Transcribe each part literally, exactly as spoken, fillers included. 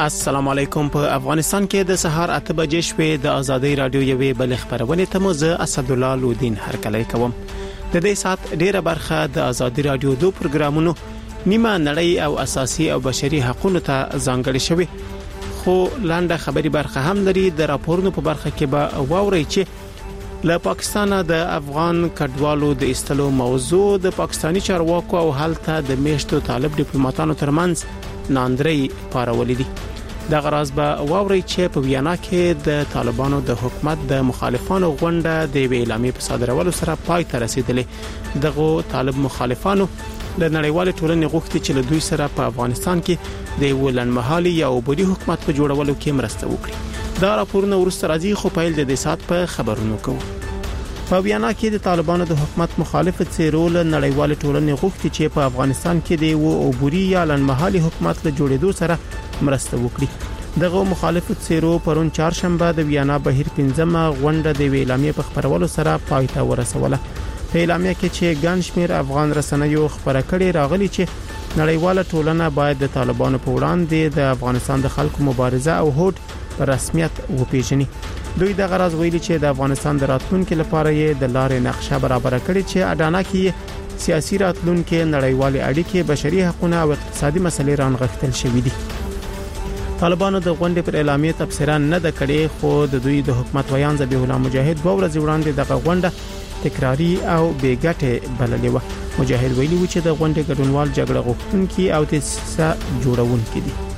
السلام علیکم. په افغانستان کې د سهار اته بجې شوې د ازادي رادیو یوې بل خبرونه ته مو زه اسد الله لودین هرکلی کوم. د دې سات ډیره برخه د ازادي رادیو دو پروګرامونو نیمه نړۍ او اساسي او بشري حقوقو ته ځانګړي شوی، خو لاندې خبري برخه هم لري. د راپورونو په برخه کې به واوري چې له پاکستان د افغان کډوالو د استلو موضوع د پاکستانی چارواکو او هلته د میشتو طالب ډیپلوماټانو ترمنځ ناندري پارولې دي. د غراز به واوري چې په ویانا کې د طالبانو د حکومت د مخالفانو غونډه د اعلامیې په صادرولو سره پای ته رسیدلې. دغه طالب مخالفانو د نړیوال ټولنې غوښتي چې له دوی سره په افغانستان کې د ولنمحالي یا عبودي حکومت په جوړولو کې مرسته وکړي. دا راپورونه ورسته راځي، خو پیل د دې سات په خبرونو کوو. په ویانا کې د طالبانو د حکومت مخالف څیرول نړیوال ټولنې غوښتي چې په افغانستان کې د و عبودي یا لنمحالي حکومت له جوړېدو سره مرسته وکړي. دغه مخالف څیرو پرون چهارشنبه د ویانا بهیر پنځمه غونډه د اعلامیې په خبرولو سره پای ته ورسوله. په اعلامیه کې چې ګڼ شمېر افغان رسنیو خبره کړې راغلي چې نړیواله ټولنه باید د طالبانو په وړاندې د افغانستان د خلکو مبارزه او هوډ په رسمیت وپیژني. دوی د غرض ویلي چې د افغانستان د راتلونکو لپاره یې د لارې نقشه برابر کړې چې اډانه کې سیاسي راتلونکو نړیوال اړیکې، بشري حقوقونه او اقتصادي مسلې رانغښتل شوې دي. طالبانو د غونډې پر اعلامیه تبصره نه د کړې، خو د دوی د حکومت ویان ذبیح الله مجاهد دوه ورځې وړاندې دغه غونډه تکراری او بې ګټې بللې و. مجاهد ویلي و چې د غونډې ګډونوال جګړه غوښتونکي او تاسیس جوړونکي دي.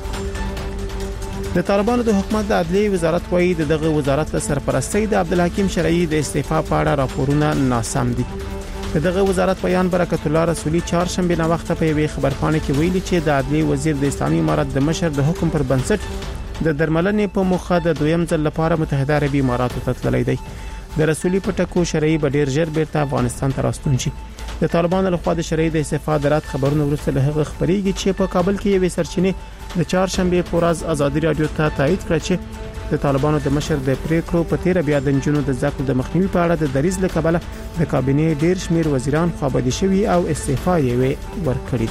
د طالبانو د حکومت د عدلیې وزارت وايي دغه وزارت سرپرستی د عبدالحکیم شرعي د استعفا په اړه راپورونه ناسم دي. دغه وزارت بیان برکت الله رسولي چهارشنبه نه وخت په یوې خبرپاڼه کې ویلي چې د عدلیې وزیر د اسلامي امارت د مشر د حکم پر بنسټ د درملنې په مخه د دویم ځل لپاره متحده عربي اماراتو ته تللی دی. د رسولي په ټکو شرعي به ډیر ژر بیرته افغانستان ته راستون شي. د طالبانو لخوا د شرعي د استعفا د رات خبرونه وروسته له هغه خبرېږي چې په کابل کې یوې سرچینې د چهارشنبه په ورځ ازادي رادیو ته تایید کړ چې د طالبانو د مشر د پریکړو په تیر بیا د جنونو د ځکو د مخنیوي په اړه د دریز له کبله د کابینې ډیر شمیر وزیران خوابدي شوي او استعفا یې ورکړي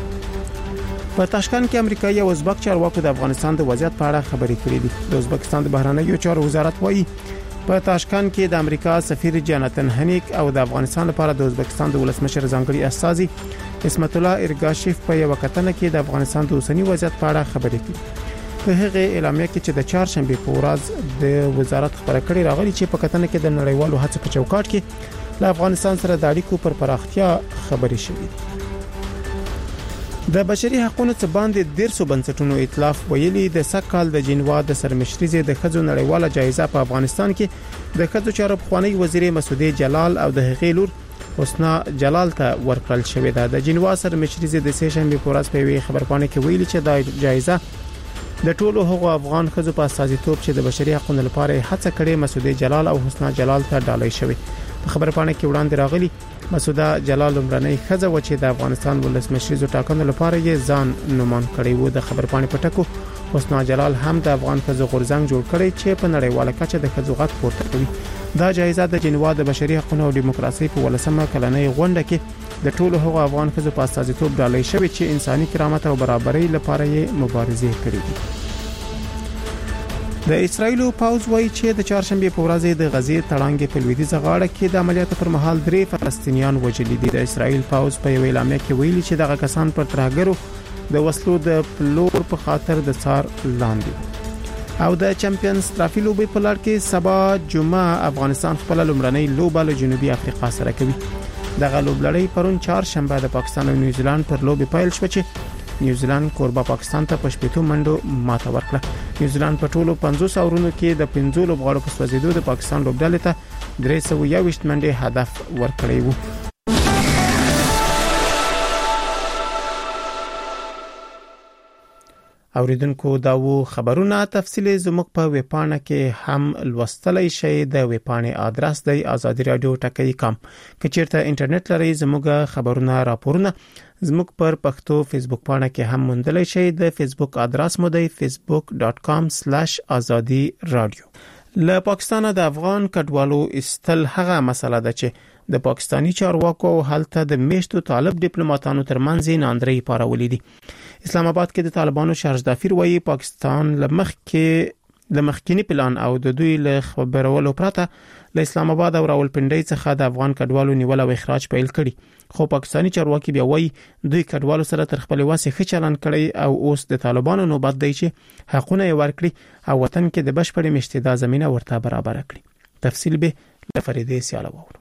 دي. په تاشکند کې امریکایي او ازبک چارواکو د افغانستان د وضعیت په اړه خبرې کړې دي. د ازبکستان د بهرنیو چارو وزارت وایي په تاشکند کې د امریکا سفیر جاناتن هنیک او د افغانستان لپاره د ازبکستان د ولسمشر ځانګړي استازي اسمت الله ارګاشیف په یو کتنه کې د افغانستان د اوسنی وضعیت په اړه خبرې کړې. په هغه اعلامیه کې چې د چهارشنبه په ورځ د وزارت خبره کړې راغلي چې په کتنه کې د نړیوالو هڅو په چوکاټ کې له افغانستان سره د اړیکو پر پراختیا خبرې شوې. د بشري حقوقو څخه باندې ډیرسو بنسټونو ائتلاف ویلي د سکهال د جنوا د سرمشري د خځو نړیواله جایزه په افغانستان کې د خځو چارو خوانی وزیر مسعودي جلال او د هغې لور حسنا جلال ته ورکړل شوې ده. د جنوا سرمشري د سیشنبه په ورځ په وی خبرپاڼه کې ویلي چې دا جایزه د ټولو هغو افغان خځو په استازیتوب چې د بشري حقوقو لپاره هڅه کړې مسعودي جلال او حسنا جلال ته ډالۍ شوې. په خبرپاڼه کې وړاندې راغلي مسعوده جلال لمرنۍ خځه و چې د افغانستان ولسمشریزو ټاکنو لپاره یې ځان نومان کړی و. د خبرپاڼې په ټکو حسنا جلال هم د افغان خځو غورځنګ جوړ کړی چې په نړیواله کچه د خځو غږ پورته کوي. دا جایزه د جنوا د بشري حقوقو او دیموکراسي په ولسمه کلنۍ غونډه کې د ټولو هغو افغان خځو په استازیتوب ډالۍ شوې چې انساني کرامت او برابرۍ لپاره یې مبارزه کړې دي. د اسرایل پوځ وایي چې د چهارشنبه په ورځ د غزې تړانګې په لویدیځه غاړه کې د عملیاتو پر مهال درې فلسطینیان وژلي دي. د اسرایل پوځ په یو اعلامیه کې ویلي چې دغه کسان پر ترهګرو د وسلو د پلور په خاطر د څار لاندې او د چمپیونز ټرافي لوبې په لړ کې سبا جمعه افغانستان خپل لومړنۍ لوبه له جنوبي افریقا سره کوي. دغه لوبلړۍ پرون چهارشنبه د پاکستان او نیوزیلند پر لوبې پیل شو چې نیوزیلند کوربه پاکستان ته په شپږو منډو ماته ورکړه. نیوزیلند په ټولو پنځوس اورونو کې د پنځو لوبغاړو په سوځیدو د پاکستان لوبډلې ته درې سوه یو ویشت منډې هدف ورکړی وو. اوریدونکو دا وو خبرونه تفصیلی زموږ په ویبپاڼه کې هم لوستلای شئ. د ویبپاڼې آدرس دی آزادی رادیو ټکی کام. که چیرته انټرنیټ لرئ زموږ خبرونه راپورونه زموږ پر پښتو فیسبوک پاڼه کې هم موندلای شئ. د فیسبوک آدرس مو دی facebook dot com slash azadi radio. له پاکستان د افغان کډوالو استل هغه مسله ده چې د پاکستانی چارواکو هلته د میشتو طالب ډیپلوماټانو ترمنځ ناندري پارولې دي. اسلام آباد کې د طالبانو شارژدافیر وایي پاکستان لمخ کې لمخکینی پلان او د دوی له خبرولو پرته له اسلام آباد او راولپنډي څخه د افغان کډوالو نیول او اخراج پیل کړي، خو پاکستانی چارواکي بیا وایي دوی کډوالو سره تر خپل واسه ښه چلند کړي او اوس د طالبانو نوبت دی چې حقونه یې ورکړي او وطن کې د بشپړ مشتدا زمينه ورته برابر کړي. تفصیل به لفریده سیاله وورو.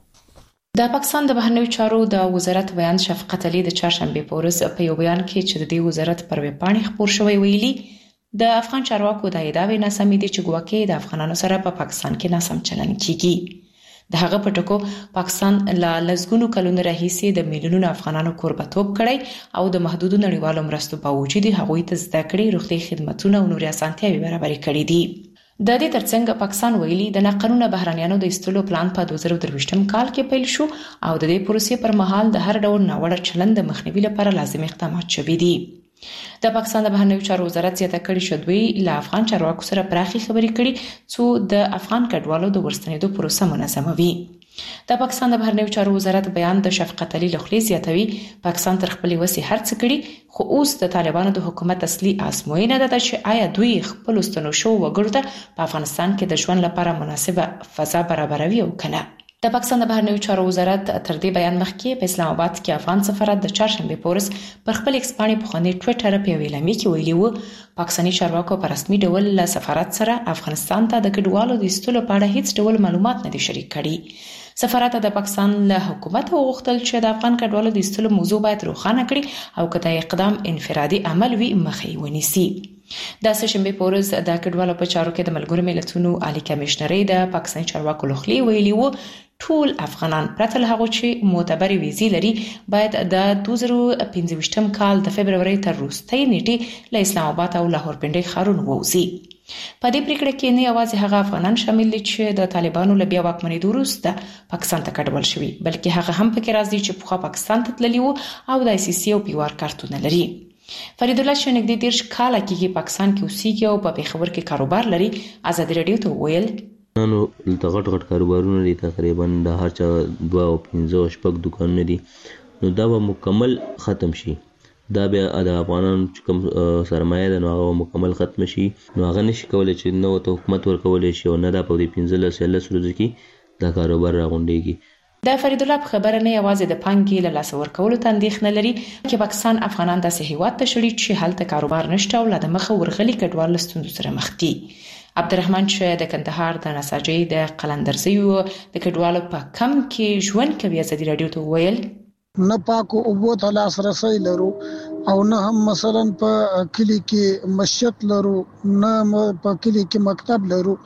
د پاکستان د بهرنیو چارو د وزارت بیان شفقت علي د چهارشنبه په ورځ په یو بیان کې چې د دې وزارت پر ویبپاڼه خبر شوی ویلي د افغان چارواکو د ادعاوې ناسمې دي چې ګواکې د افغانانو سره په پا پاکستان کې ناسم چلند کیږي. د هغه په ټکو پاکستان لا لزګونو کلونو راهیسې د میلیونونو افغانانو کوربتوب کړی او د محدودو نړیوالو مرستو باوجود هغوی ته زده کړې روغتي خدماتونه او نوري اسانتیاوې برابر کړې دي. د دې ترڅنګ پاکستان ویلي د ناقانونه بهرانيانو د استلو پلان په دوه زره درویشتم کال کې پیل شو او د دې پروسې پر مهال د هر ډول ناوړه چلند د مخنیوي لپاره لازم اقدامات شوي دي. د پاکستان د بهرنیو چارو وزارت زیاته کړې چې دوی له افغان چارواکو سره پراخي خبرې کړي څو د افغان کډوالو د ورستنېدو پروسه منظموي. د پاکستان د بهرنیو چارو وزارت بیان د شفقت علي لخوا زیاتوي پاکستان تر خپل وسې هرڅ کړي خو اوس د طالبانو د حکومت اصلي ازموینه ده چې آیا دوی خپل ستنو شو وګړو ته په افغانستان کې د ژوند لپاره مناسبه فضا برابروي او کنه. د پاکستان د بهرنیو چارو وزارت تر دې بیان مخکې په اسلام آباد کې افغان سفارت د چهارشنبه په ورځ پر خپل ایکس باندې په خوني ټوئیټر په ویلامي کې ویلي وو پاکستاني چارواکو په رسمي ډول له سفارت سره افغانستان ته د کډوالو د استلو په اړه هیڅ ډول معلومات نه دي شریک کړي. سفارت د پاکستان له حکومت غوښتل چې د افغان کډوالو د استلو موضوع باید روښانه کړي او کله اقدام انفرادي عمل وي مخې ونیسي. د سشنبه په ورځ د کډوالو په چارو کې د ملګرو ملتونو عالی کمشنري د پاکستاني چارواکو لخوا ویلي وو ټول افغانان پرته له هغه چې معتبرې ویزې لري باید د دوه زره پنځه ویشتم کال د فبرवरी تر وروستۍ نیټې له اسلام آباد او لاهور پنډۍ ښارونو ووځي. په دې پریکړه کې نه یوازې هغه افغانان شامل دي چې د طالبانو له بیا واکمنۍ وروسته پاکستان ته کډوال شوي بلکې هغه هم پکې راځي چې پخوا پاکستان ته تللي وو او د آی سی سی او پی آر کارتونه لري. فرید الله چې نږدې دیرش کاله کېږي پاکستان کې اوسېږي او په پېښور کې کاروبار لري ازادي رادیو ته وویل نو د غټ غټ کاروبارونه دي تقریبا د هر چا دوه او پنځه شپږ دکانونه دي نو دا به مکمل ختم شي. دا بیا د افغانانو چې کوم سرمایه ده نو هغه مکمل ختم شي نو هغه نشي کولای چې نو ته حکومت ورکولای شي او نه دا په دې پنځلس لس ورځې کې دا کاروبار راغونډيږي. د فرید الله په خبره نه یوازې د پانګې له لاس ورکولو ته اندېښنه لري چې پاکستان افغانان داسې هیواد ته شړي چې هلته کاروبار نشته او له مخه ورغلي کډوال ستوندو سره مخ دي. عبدالرحمن چې د کندهار د نساجي د قلندرزیو د کډوالو په کم کې ژوند کوي ازادي رادیو ته ویل نه پاکو اوبو ته لاسرسي لرو او نه هم مثلا په کلی کې مسجد لرو نه په کلی کې مکتب لرو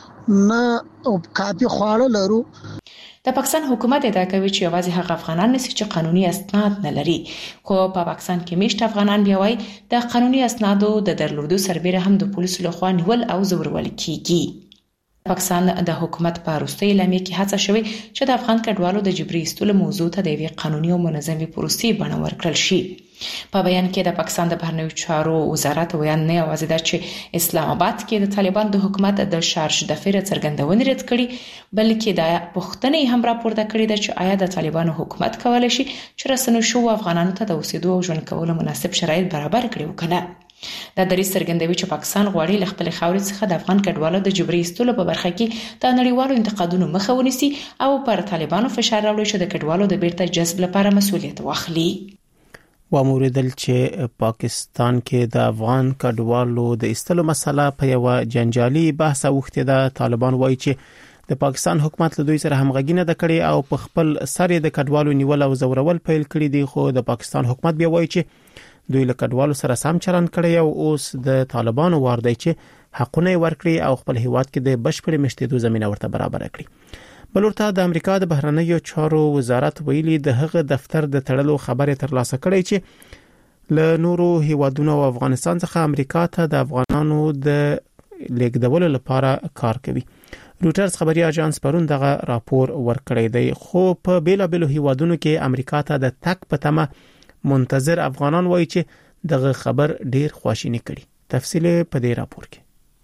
نه کافي خواړه لرو. د پاکستان حکومت ادعا کوي چې یوازې هغه افغانان نشي چې قانوني اسناد نه لري خو په پاکستان کې میشت افغانان بیا وایي د قانوني اسنادو د درلودو سربېره هم د پولیسو لخوا نیول او زورول کیږي. پاکستان د حکومت په وروستۍ اعلامیه کې هڅه شوې چې د افغان کډوالو د جبري ایستلو موضوع ته د یوې قانوني او منظمې پروسې بڼه ورکړل شي. په بیان کې د پاکستان د بهرنیو چارو وزارت ویان نه یوازې دا چې اسلام آباد کې د طالبان د حکومت د شارژ دفعه څرګندونې رد کړي بلکې دا پوښتنه هم راپورته کړې ده چې آیا د طالبانو حکومت کولای شي چې رسنو شو افغانانو ته د اوسېدو او ژوند کولو مناسب شرایط برابر کړي وکړي. دا دریځ څرګندوي چې پاکستان غواړي له خپل خاورې څخه د افغان کډوالو د جبري ایستلو په برخه کې د نړیوالو انتقادونو مخه ونیسي او پر طالبانو فشار راوړي چې د کډوالو د بیرته جذب لپاره مسؤلیت واخلي. واموریدل چې پاکستان کې د افغان کډوالو د ایستلو مسله په یو جنجالي بحث اوښته ده. طالبان وایي چې د پاکستان حکومت له دوی سره همغږي نه کړي او په خپل سر د کډوالو نیول او زورول پیل کړي دي خو د پاکستان حکومت بیا وایي چې دوی له کډوالو سره سم چلند کړي او اوس د طالبانو وار دی چې حقونه ورکړي او خپل هیواد کې د بشپړ مشتېدو زمينه ورته برابر کړي. بلورته د امریکا د بهرنیو چارو وزارت ویلي د هغه دفتر د تړلو خبره ترلاسه کړې چې له نورو هیوادونو او افغانستان څخه امریکا ته د افغانانو د لیږدولو لپاره کار کوي. روټرز خبري اژانس پرون دغه راپور ورکړی دی خو په بیلابېلو هیوادونو کې امریکا ته د تک په تمه منتظر افغانان وایي چې دغه خبر ډیر خواشینی کړي. تفصیل په دې راپور کې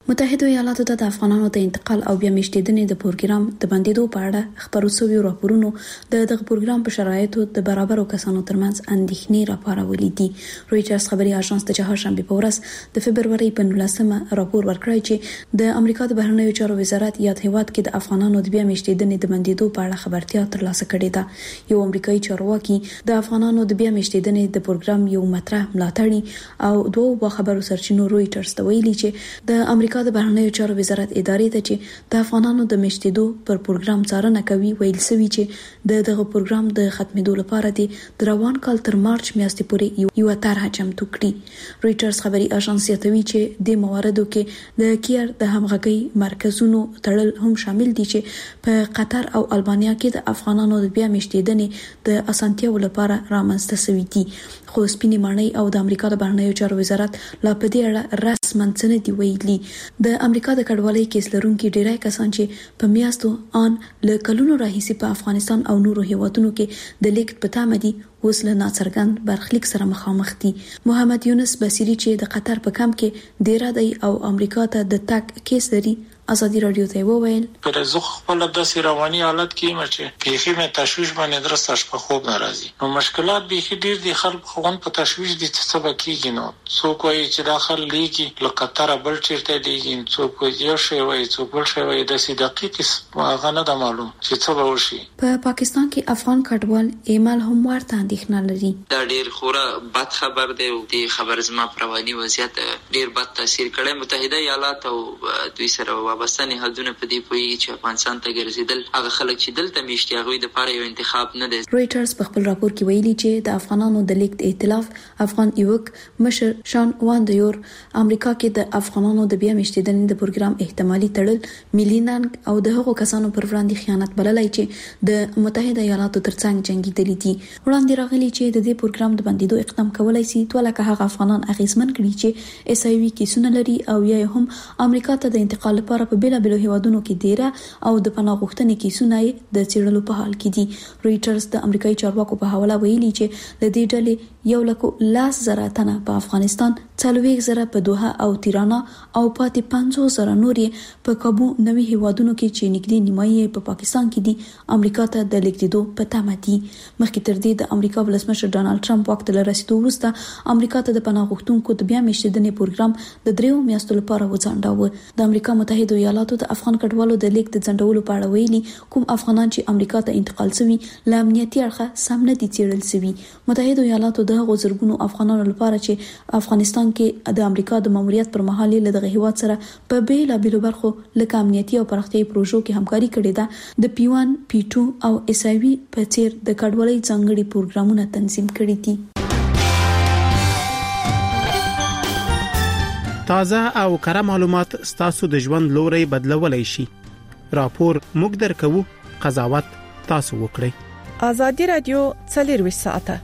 متحده ایالاتو ته د افغانانو د انتقال او بیا میشتېدنې د پروګرام د بندیدو په اړه خبرو شوي راپورونو د دغه پروګرام په شرایطو د برابرو کسانو ترمنځ اندېښنې راپارولې دي. رويټرز خبري اژانس د چهارشنبه په ورځ د فبرवरी په نولسمه راپور ورکړی چې د امریکا د بهرنیو چارو وزارت یاد هیواد کې د افغانانو د بیا میشتېدنې د بندیدو په اړه خبرتیا ترلاسه کړې ده. یو امریکایي چارواکي د افغانانو د بیا میشتېدنې د پروګرام یو مطرح ملاتړي او دوه با خبرو سرچینو رويټرز ته ویلي چې د امریکا د بهرنیو چارو وزارت ادارې ته چې د افغانانو د میشتېدو پر پروګرام څارنه کوي ویل سوي چې د دغه پروګرام د ختمېدو لپاره د روان کال تر مارچ میاشتې پورې یو طرحه چمتو کړي. رويټرز خبري اژانس یادوي چې د مواردو کې د کیر د همغږي مرکزونو تړل هم شامل دي چې په قطر او البانیا کې د افغانانو د بیا میشتېدنې د اسانتیاو لپاره رامنځته شوي دي. خو سپینې ماڼۍ او د امریکا د بهرنیو چارو وزارت لا په دې اړه رسماً څه نه دي ویلي. د امریکا د کډوالۍ کیس لرونکي ډیری کسان چې په میاشتو ان له کلونو راهیسې په افغانستان او نورو هیوادونو کې د لیکت په تمه دي اوس له ناڅرګند برخلیک سره مخامخ دي. محمد یونس بصری چې د قطر په کمپ کې ډیر دی او امریکا ته د تک کیس لري ازادي رادیو ته وویل پر زه خپل د رواني حالت کې مچ پیخي مې تشویش باندې درسته شپه خوب ناراضي نو مشکلات به ډیر دي خلک خوون په تشویش دي څه سبا کیږي نو څوک وایي چې داخل لیږي لکه تر بل چیرته دیږي څوک یو شی وایي څوک بل شی وایي د سې دقیق هغه نه د معلوم چې څه به وشي. په پاکستان کې افغان کډوال ایمل هم ورته اندېښنه لري. دا ډیر خوره بد خبر دی او د خبر زما پرواني وضعیت ډیر بد تاثیر کړي. متحده ایالات او دوی سره وابسته نهادونه په دې پوي چې افغانستان ته ګرځیدل هغه خلک چې دلته میشتي هغه د لپاره یو انتخاب نه دی. رويټرز په خپل راپور کې ویلي چې د افغانانو د لیکت ائتلاف افغان یوک مشر شان واندیور امریکا کې د افغانانو د بیا میشتېدنې د پروګرام احتمالي تړل مليننګ او د هغو کسانو پر وړاندې خیانت بللای چې د متحده ایالاتو ترڅنګ جنگیدلي دي. وړاندې راغلي چې د دې پروګرام د بندیدو اقدام کولای شي ټول هغه افغانان اغیزمن کړي چې اس ای وی کیسونه لري او یا هم امریکا ته د انتقال لپاره په بیل بلو هیوادونو کې ډیره او د پناه غوښتنې کیسونه د چیرلو په حال کې دي. رويټرز د امریکایي چارواکو په حواله ویلي چې د دې ډلې یو لکو لاس زره تنه په افغانستان، څلوېښت زره په دوحه او تیرانا او پاتې پنځوس زره نورې په کابو نوي هیوادونو کې چې نږدې نیمایي په پاکستان کې دي امریکا ته د لیږدېدو په تمه دي. مخکې تر دې د امریکا ولسمشر ډانلډ ټرمپ واک ته رسیدو وروسته امریکا ته د پناه غوښتونکو د بیا میشتېدنې پروګرام د دریو میاشتو لپاره وځنډاوه. د امریکا متحده ایالاتو د افغان کډوالو د لیک د ځنډولو په اړه ویلي کوم افغانان چې امریکا ته انتقال شوي له امنیتي اړخه سم نه دي څیړل شوي. متحده ایالاتو د هغو زرګونو افغانانو لپاره چې افغانستان کې د امریکا د ماموریت پر مهال له دغه هیواد سره په بیلابېلو برخو لکه امنیتي او پراختیایي پروژو کې همکاري کړې ده د پی وان پی ټو او اس ای وی په څیر د کډوالۍ ځانګړي پروګرامونه تنظیم کړي دي. تازه او کره معلومات ستاسو د ژوند لوري بدلولای شي. راپور موږ درکو، قضاوت تاسو وکړئ. ازادي رادیو څلورویشت ساعته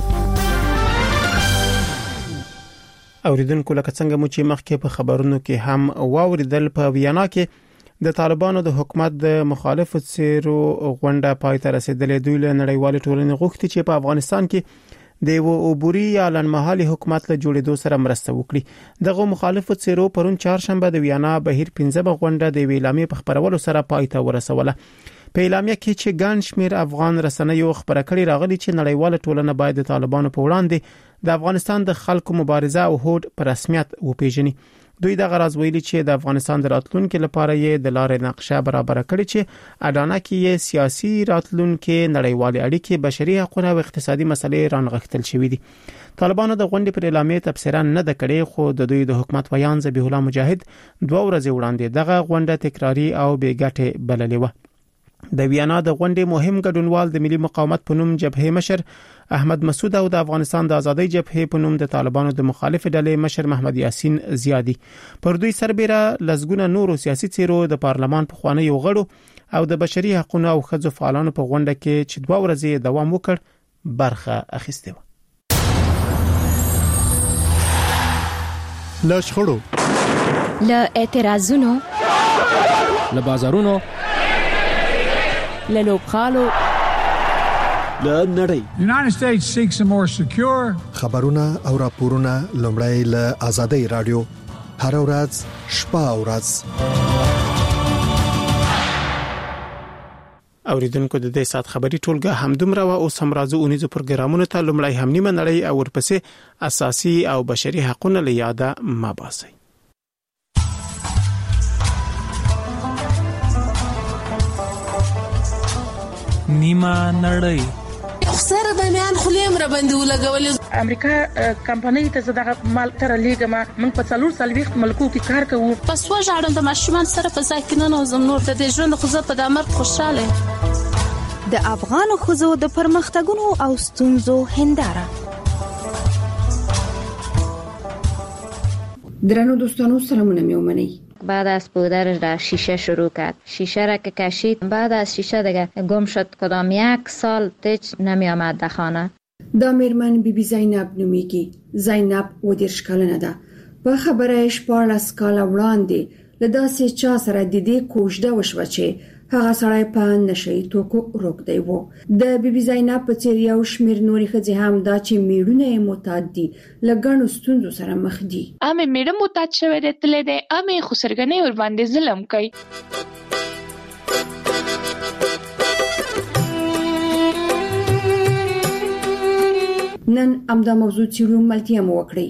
اوریدونکو لکه څنګه مو چې مخکې په خبرونو کې هم واوریدل په ویانا کې د طالبانو د حکومت د مخالفو څیرو غونډه پای ته رسیدلې. دوی له نړیوال ټولنې غوښتي چې په افغانستان کې د یو عبوري یا لنډمهالي حکومت له جوړېدو سره مرسته وکړي. دغه مخالفو څیرو پرون چهارشنبه د ویانا بهیر پنځمه غونډه د ویلامې په خبرولو سره پای ته ورسوله. په اعلامیه کې چې ګڼ شمېر افغان رسنیو خبره کړې راغلي چې نړیواله ټولنه باید د طالبانو په وړاندې د افغانستان د خلکو مبارزه او هوډ په رسمیت وپیژني. دوی د غرض ویلي چې د افغانستان د راتلونکو لپاره یې د لارې نقشه برابر کړې چې اډانه کې یې سیاسي راتلونکو نړیوال اړیکې، بشري حقوق او اقتصادي مسلې رانغښتل شوې دي. طالبانو د غونډې پر اعلامیه تبصره نه ده کړې، خو د دوی د حکومت ویان ذبیح الله مجاهد دوه ورځې وړاندې دغه غونډه تکراری او بې ګټې بللې و. د ویانا د غونډې مهم ګډونوال د ملي مقاومت په نوم جبهه مشر احمد مسعود او د افغانستان د ازادۍ جبهه په نوم د طالبانو د مخالف ډلې مشر محمد یاسین زیادی. پر دوی سربېره لزګونه نورو سیاسي څیرو د پارلمان په خوانه یو غړو او د بشري حقوقو او ښځو فعالانو په غونډه کې چې دوه ورځې دوام وکړ برخه اخیسته و. له شخړو، له اعتراضونو، له بازارونو، له لوبخالو، له نړۍ United States seeks a more secure خبرونه او راپورونه لومړی له آزادۍ رادیو هر ورځ شپه او ورځ. اوریدونکو د دې سات خبري ټولګه همدومره او اوس هم راځو اونیزو پروګرامونو ته لومړی هم نیمه نړۍ او ورپسې اساسي او بشري حقوقونه لیاده ما باسي. نیمه نړۍ خسر د میان خلیم را باندې ولګول. امریکا کمپنۍ ته زداغه مال تر لیګما موږ په څلور سلويخت ملکو کې کار کوو. پس وژاړم د ماشومان سره په ځای کې نه نوزم نور د دې ژوند خو زه په دامر خوشاله. د افغان خزو د پرمختګونو او ستونزو هنداره. درنو دوستانو سلامونه میومنی. بعد از پودرش را شیشه شروع کرد. شیشه را که کشید بعد از شیشه دیگه گم شد. کدام یک سال تیچ نمی آمد در خانه. دا میرمن بی بی زینب نومیگی. زینب و دیرش کلنه ده. با خبرش پارلس کالا وړاندې لداسې چا سره د دې کوژده وشوه چې هغه سړی په نشي توکو روکدی وو. د بی بی زینب په څیر یو شمیر نورې ښځې هم دا چې میړونه یې معتاد دي له ګڼو ستونزو سره مخ دي. امې میړه معتاد شوی دی تللی دی، امې خو سرګنۍ ور باندې ظلم کوي. نن امدا موضوع چیرو ملتیا مو وکړي.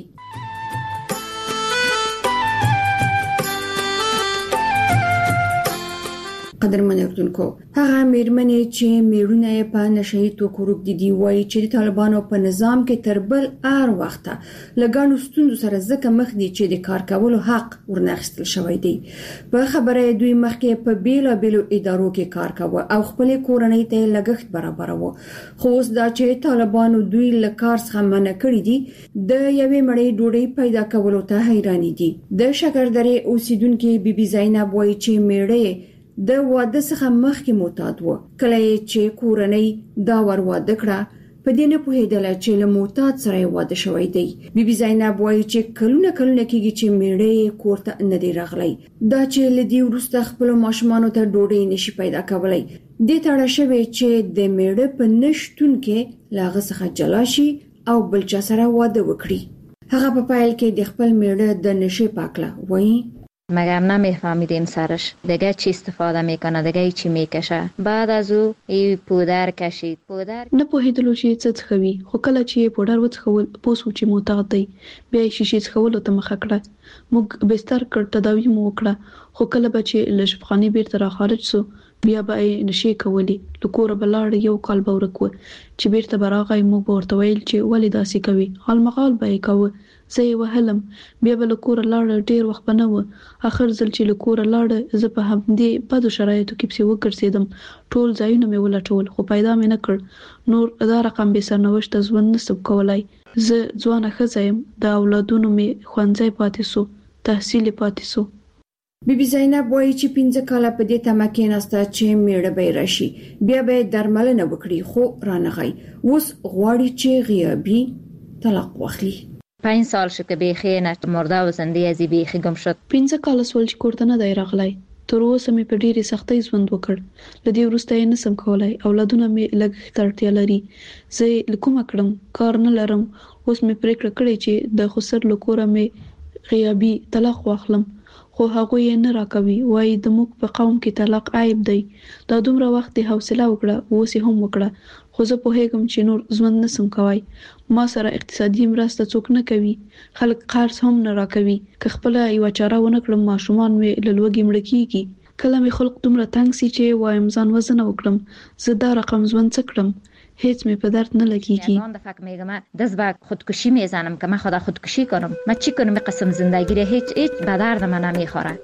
قدرمن اردوونکو هغه میرمنې چې میړونه یې په نشي توکو روکدي دي وایي چې د طالبانو په نظام کې تر بل هر وخت لګانو ستونزو سره ځکه مخ دي چې د کار کولو حق ورنغستل شوی دی. په خبره دوی مخکې په بیلو بیلو ادارو کې کار کاوه او خپل کورنۍ ته لګښت برابرو، خو اوس دا چې طالبانو دوی له کار څخه منع کړی دي د یوې مړۍ ډوډۍ پیدا کولو ته حیران دي. د شکردرې اوسیدونکو بی بی زینب وایي چې میړه د واده څخه مخکې معتاد و. کله چې کورنۍ دا ور واده کړه په دې نه پوهېدله چې له معتاد سره واده شوی دی. بی بی زینب وایي چې کلونه کلونه کېږي چې میړه کور ته نه دی راغلی. دا چې لدی وروسته خپل ماشومانو ته ډوډۍ نشي پیدا کولای. دې تړه شوی چې د میړه په نشټون کې لاغه څخه جلا شي او بل چا سره واده وکړي. هغه په پایل کې د خپل میړه د نشي پاکله وایي مگر نمیفهمیدیم سرش دیگه چی استفاده میکنه دیگه چی میکشه. بعد از او ای پودر کشید. پودر نه پوهیدلو چې څه څخوي، خو کله چې پودر وڅخول پوسو چې معتاد دی بیا شیشې څخول ته مخ کړه. موږ بستر کړ تداوی مو وکړه، خو کله به چې له شفخاني بیرته را خارج سو بیا به نشي کولی. لکور بلاړ یو کال به ورکو چې بیرته براغای موږ ورته ویل چې ولې داسې کوي. حال مقال به کوي زه یې وهلم، بیا به لکور لاړ ډیر وخت بنه و. اخر ځل چې لکور لاړ زه په همدې بدو شرایطو کې پسې وګرځیدم. ټول ځایونه مې ولټول خو پیدا مې نه کړ. نور دا رقم به سرنوشت ځوان نسب کولای. زه ځوانه ښځه یم، د اولادونو مې ښوونځی پاتې سو، تحصیل پاتې سو. بی بی زینب وایي چې پنځه کاله په دې تمه کېناسته چې میړه به راشي بیا به درملنه وکړي، خو رانغی. اوس غواړي چې غیابي طلاق واخلي. پنج سال شد که بیخی نه مرده و زنده ازی بیخی گم شد. پنځه کاله سول چې کورته نه دی راغلی. تر اوسه مې په ډېرې سختۍ ژوند وکړ. له دې وروسته یې نسم کولای. اولادونه مې لږ اړتیا لري. زه یې کومه کړم، کار نه لرم. اوس مې پریکړه کړې چې د خسر له کوره مې غیابي طلاق واخلم، خو هغه یې نه راکوي. وایي د موږ په قوم کې طلاق عیب دی. دا دومره وخت د حوصله وکړه، اوس یې هم وکړه، خو زه پوهیږم چې نور ژوند نسم کوي. ما سره اقتصادي مرسته څوک نه کوي، خلک قرض هم نه راکوي. که خپل یو چاره ونه کړم ماشومان مې له لوږې مړه کیږي. کله مې خلق دومره تنګ سي چې وایم ځان وزن وکړم زه دا رقم ژوند څه کړم، هیڅ مې په درد نه لګیږي. من دفعه میگم دست به خودکشی میزنم که من خدا خودکشی کنم. من چی کنم؟ قسم زندگی را هیچ هیچ به درد من نمیخوره.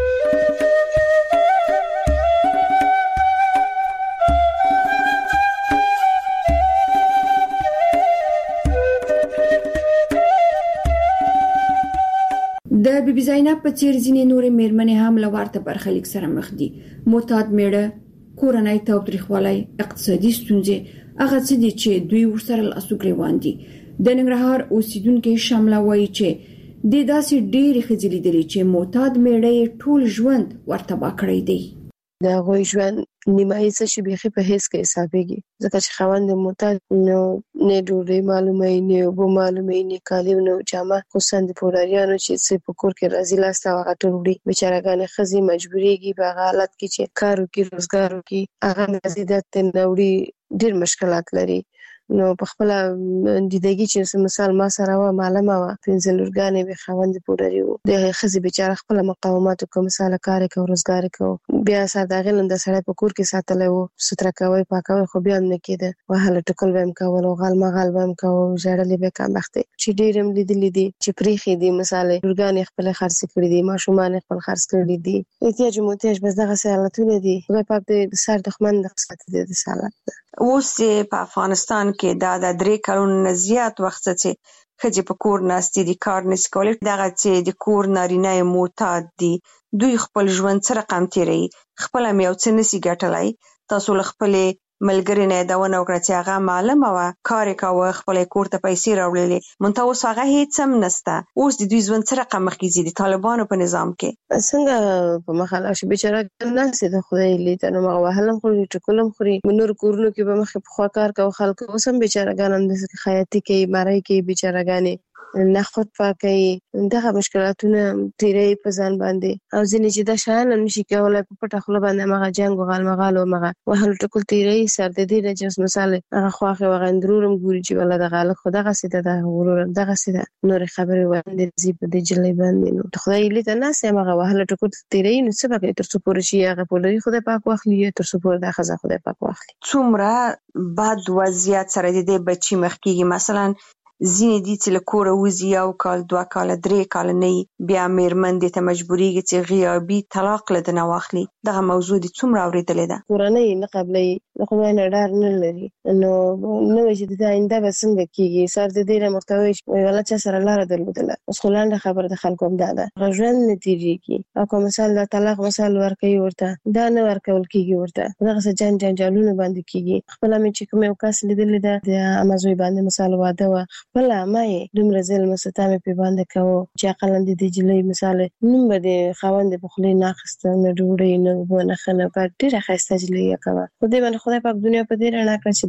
د بی بی زینب په څیر ځینې نورې میرمنې هم له ورته برخلیک سره مخ دي. معتاد میړه، کورنۍ تاوتریخوالی، اقتصادي ستونزې، هغه څه دي چې دوی ورسره لاسو ګریوان دي. د ننګرهار اوسیدونکو شامله وایي چې د داسې ډېرې ښځې لیدلې چې معتاد میړه یې ټول ژوند ورته با کړی دی. د هغوی ژوند نیمایي څه شي بيخي په هیڅ کې حسابيږي ځکه چې خاوند محتاج نو نه ډوډۍ معلومه نه وب معلومه نه کالي نو جامه خصوصا د پولاریانو چې څه په کور کې راځي لاسته هغه ټوړي بیچارهګانې خزي مجبوريږي په حالت کې چې کار وکړي روزګار وکړي هغه مزیدات نوړي ډېر مشکلات لري نو په خپل دیدګي چې مثال ما سره و معلومه و پنځل ورګانې به خوند پوري وو د خزي بیچاره خپل مقاومت کوم مثال کار کوي روزګار کوي بیا سره دغه لند سره په کور کې ساتل وو ستر کوي پاکوي خو بیا نه کېده وهله ټکل ویم کول او غل مغال ویم کوي جړلې به کم وخت چې ډیرم لیدلې دي چې پریخي دي مثال ورګانې خپل خرڅ کړې دي ماشومان خپل خرڅ کړې دي احتیاج موتیج بس دغه سهالتونه دي خدای پاک دې سر دښمن د خصات دي د سالات اوس په افغانستان کې دا د درې کلونو زیات وخت چې خځې په کور ناستې دي کار نشي کولی دغه چې د کور نارینه معتاد دي دوی خپل ژوند سره رقم تیری خپل مې او څه نشي ګټلای تاسو خپل ملګری نه دا ونه وکړه چې هغه معلومه و کار کوي خپل کور ته پیسې راوړلې مونته اوس هغه هیڅ هم نشته اوس د دوی ژوند سره رقم مخکې دي طالبانو په نظام کې څنګه په مخاله شي بیچاره ناس د خدای لیته نو ما وهلم خو ټکولم خوري منور کورونو کې به مخ په خوا کار کوي خلکو اوس هم بیچاره ګانم د خیاطي کې مړای کې بیچاره ګانې نه خود پاکي دغه مشکلاتونه تیرې په ځان باندې او ځینې چې د شان نشي کولای په پټه خپل باندې مغه جنگ او غال مغال او مغه وهل ټکول تیرې سر د دې د جس مثال هغه خواخه وغندرورم ګوري چې ولا د غال خو دغه سیده د ورور دغه سیده نور خبرې وړاندې زی په دې جلې باندې نو خدای لیته نه سم هغه وهل ټکول تیرې نو څه به تر څو پورې شي هغه په لوی خدای پاک واخلي تر څو پورې د خزه خدای پاک واخلي څومره بعد وضعیت سره دې بچي مخکېږي مثلا ځینې دي چې له کوره وځي یو کال دوه کال درې کال نه بیا میرمن دې ته مجبورېږي چې غیابي طلاق له دنه واخلي دغه موضوع دې څومره اورېدلې ده کورنۍ نه قبلې د خدای نه ډار نه لري نو نو چې د آینده به څنګه کېږي سر دې ډېره مرتوي وي ولا چې سره لاره درلودله اوس خو لاندې خبر د خلکو هم ده غژن نتیجې او کوم مثال د طلاق مثال ورکوي ورته دا نه ورکول کېږي ورته دغه څه جنجال جنجالونه باندې کېږي خپل مې چې کوم یو کس لیدلې ده د امازوي باندې مثال واده و بلا مې دومره ځل مستامه په باندې کوو چې عقلند دي جلې مثال نوم به خوند په خلی ناخسته نه ډوړې نه بونه خنه په ډیره خسته جلې کوي خو دې باندې خدای پاک دنیا په دې رڼا کړ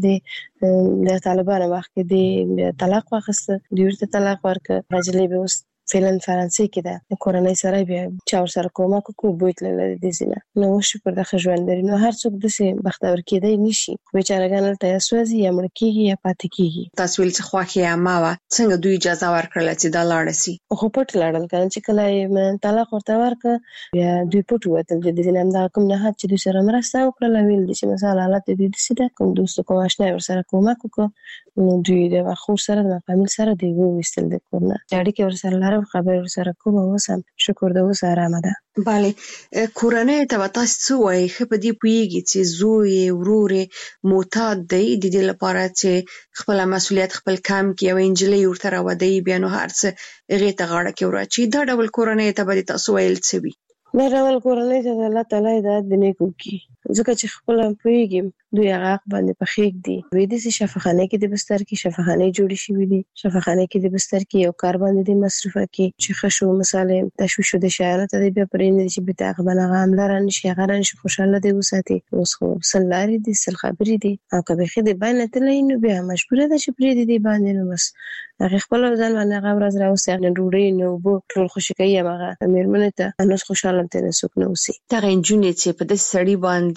چې د طالبانو وخت کې د طلاق واخسته د ورته طلاق ورکړ راځلې به اوس فعلن فرانسې کې ده د کورنۍ سره بیا چا ور سره کومه کو بوت لري د زینه نو شکر د خژوند لري نو هر څوک د سه بختور کېدای نشي بیچارهګان ته سوځي یا مړ کېږي یا پاتې کېږي تاسو ول څه خواخې اما وا څنګه دوی اجازه ورکړل چې دا لاړ شي خو پټ لاړل کله چې کله طلاق ورته ورکړ یا دوی پټ وته د زینه هم دا کوم نه چې دوی سره مرسته وکړه ویل چې مثلا حالت دې د سیده کوم دوست کوم آشنا ور سره کومه کو نو دوی د خو سره د فامیل سره دی وستل د کورنه اړیکه ور سره خبر سره کوم اوسم شکر د اوس آرام ده bale کورنۍ ته تاسو وایي خپه دی پویږي چې زوی ورور معتاد دی د دې لپاره چې خپل مسولیت خپل کام کې او انجلې ورته راوړي بیا نو هرڅه هغه ته غاړه کې ورچی دا ډول کورنۍ ته به تاسو ویل څه وي نه ډول کورنۍ ته الله تعالی د دې کوي ځکه چې خپل پویږي دوی هغه باندې په خېک دي وې د شفاخانه کې د بستر کې شفاخانه جوړې شوې دي شفاخانه کې د بستر کې یو کار باندې د مصرفه کې چې خشو مثلا تشویش د شایعات د بیا پرې نه چې به تاغبنه عامل ران شي غره نشي خوشاله دی وساتي اوس خو سلاري دي سل خبرې دي او کبه خې د باندې تلې نو بیا مجبوره ده چې پرې دي باندې نو بس هغه خپل ځان باندې هغه ورځ راوسه نه ډوړې نو بو ټول خوشی کوي هغه میرمنه ته انوس خوشاله ته نسوک نو سي تر انجونې چې په دې سړی باندې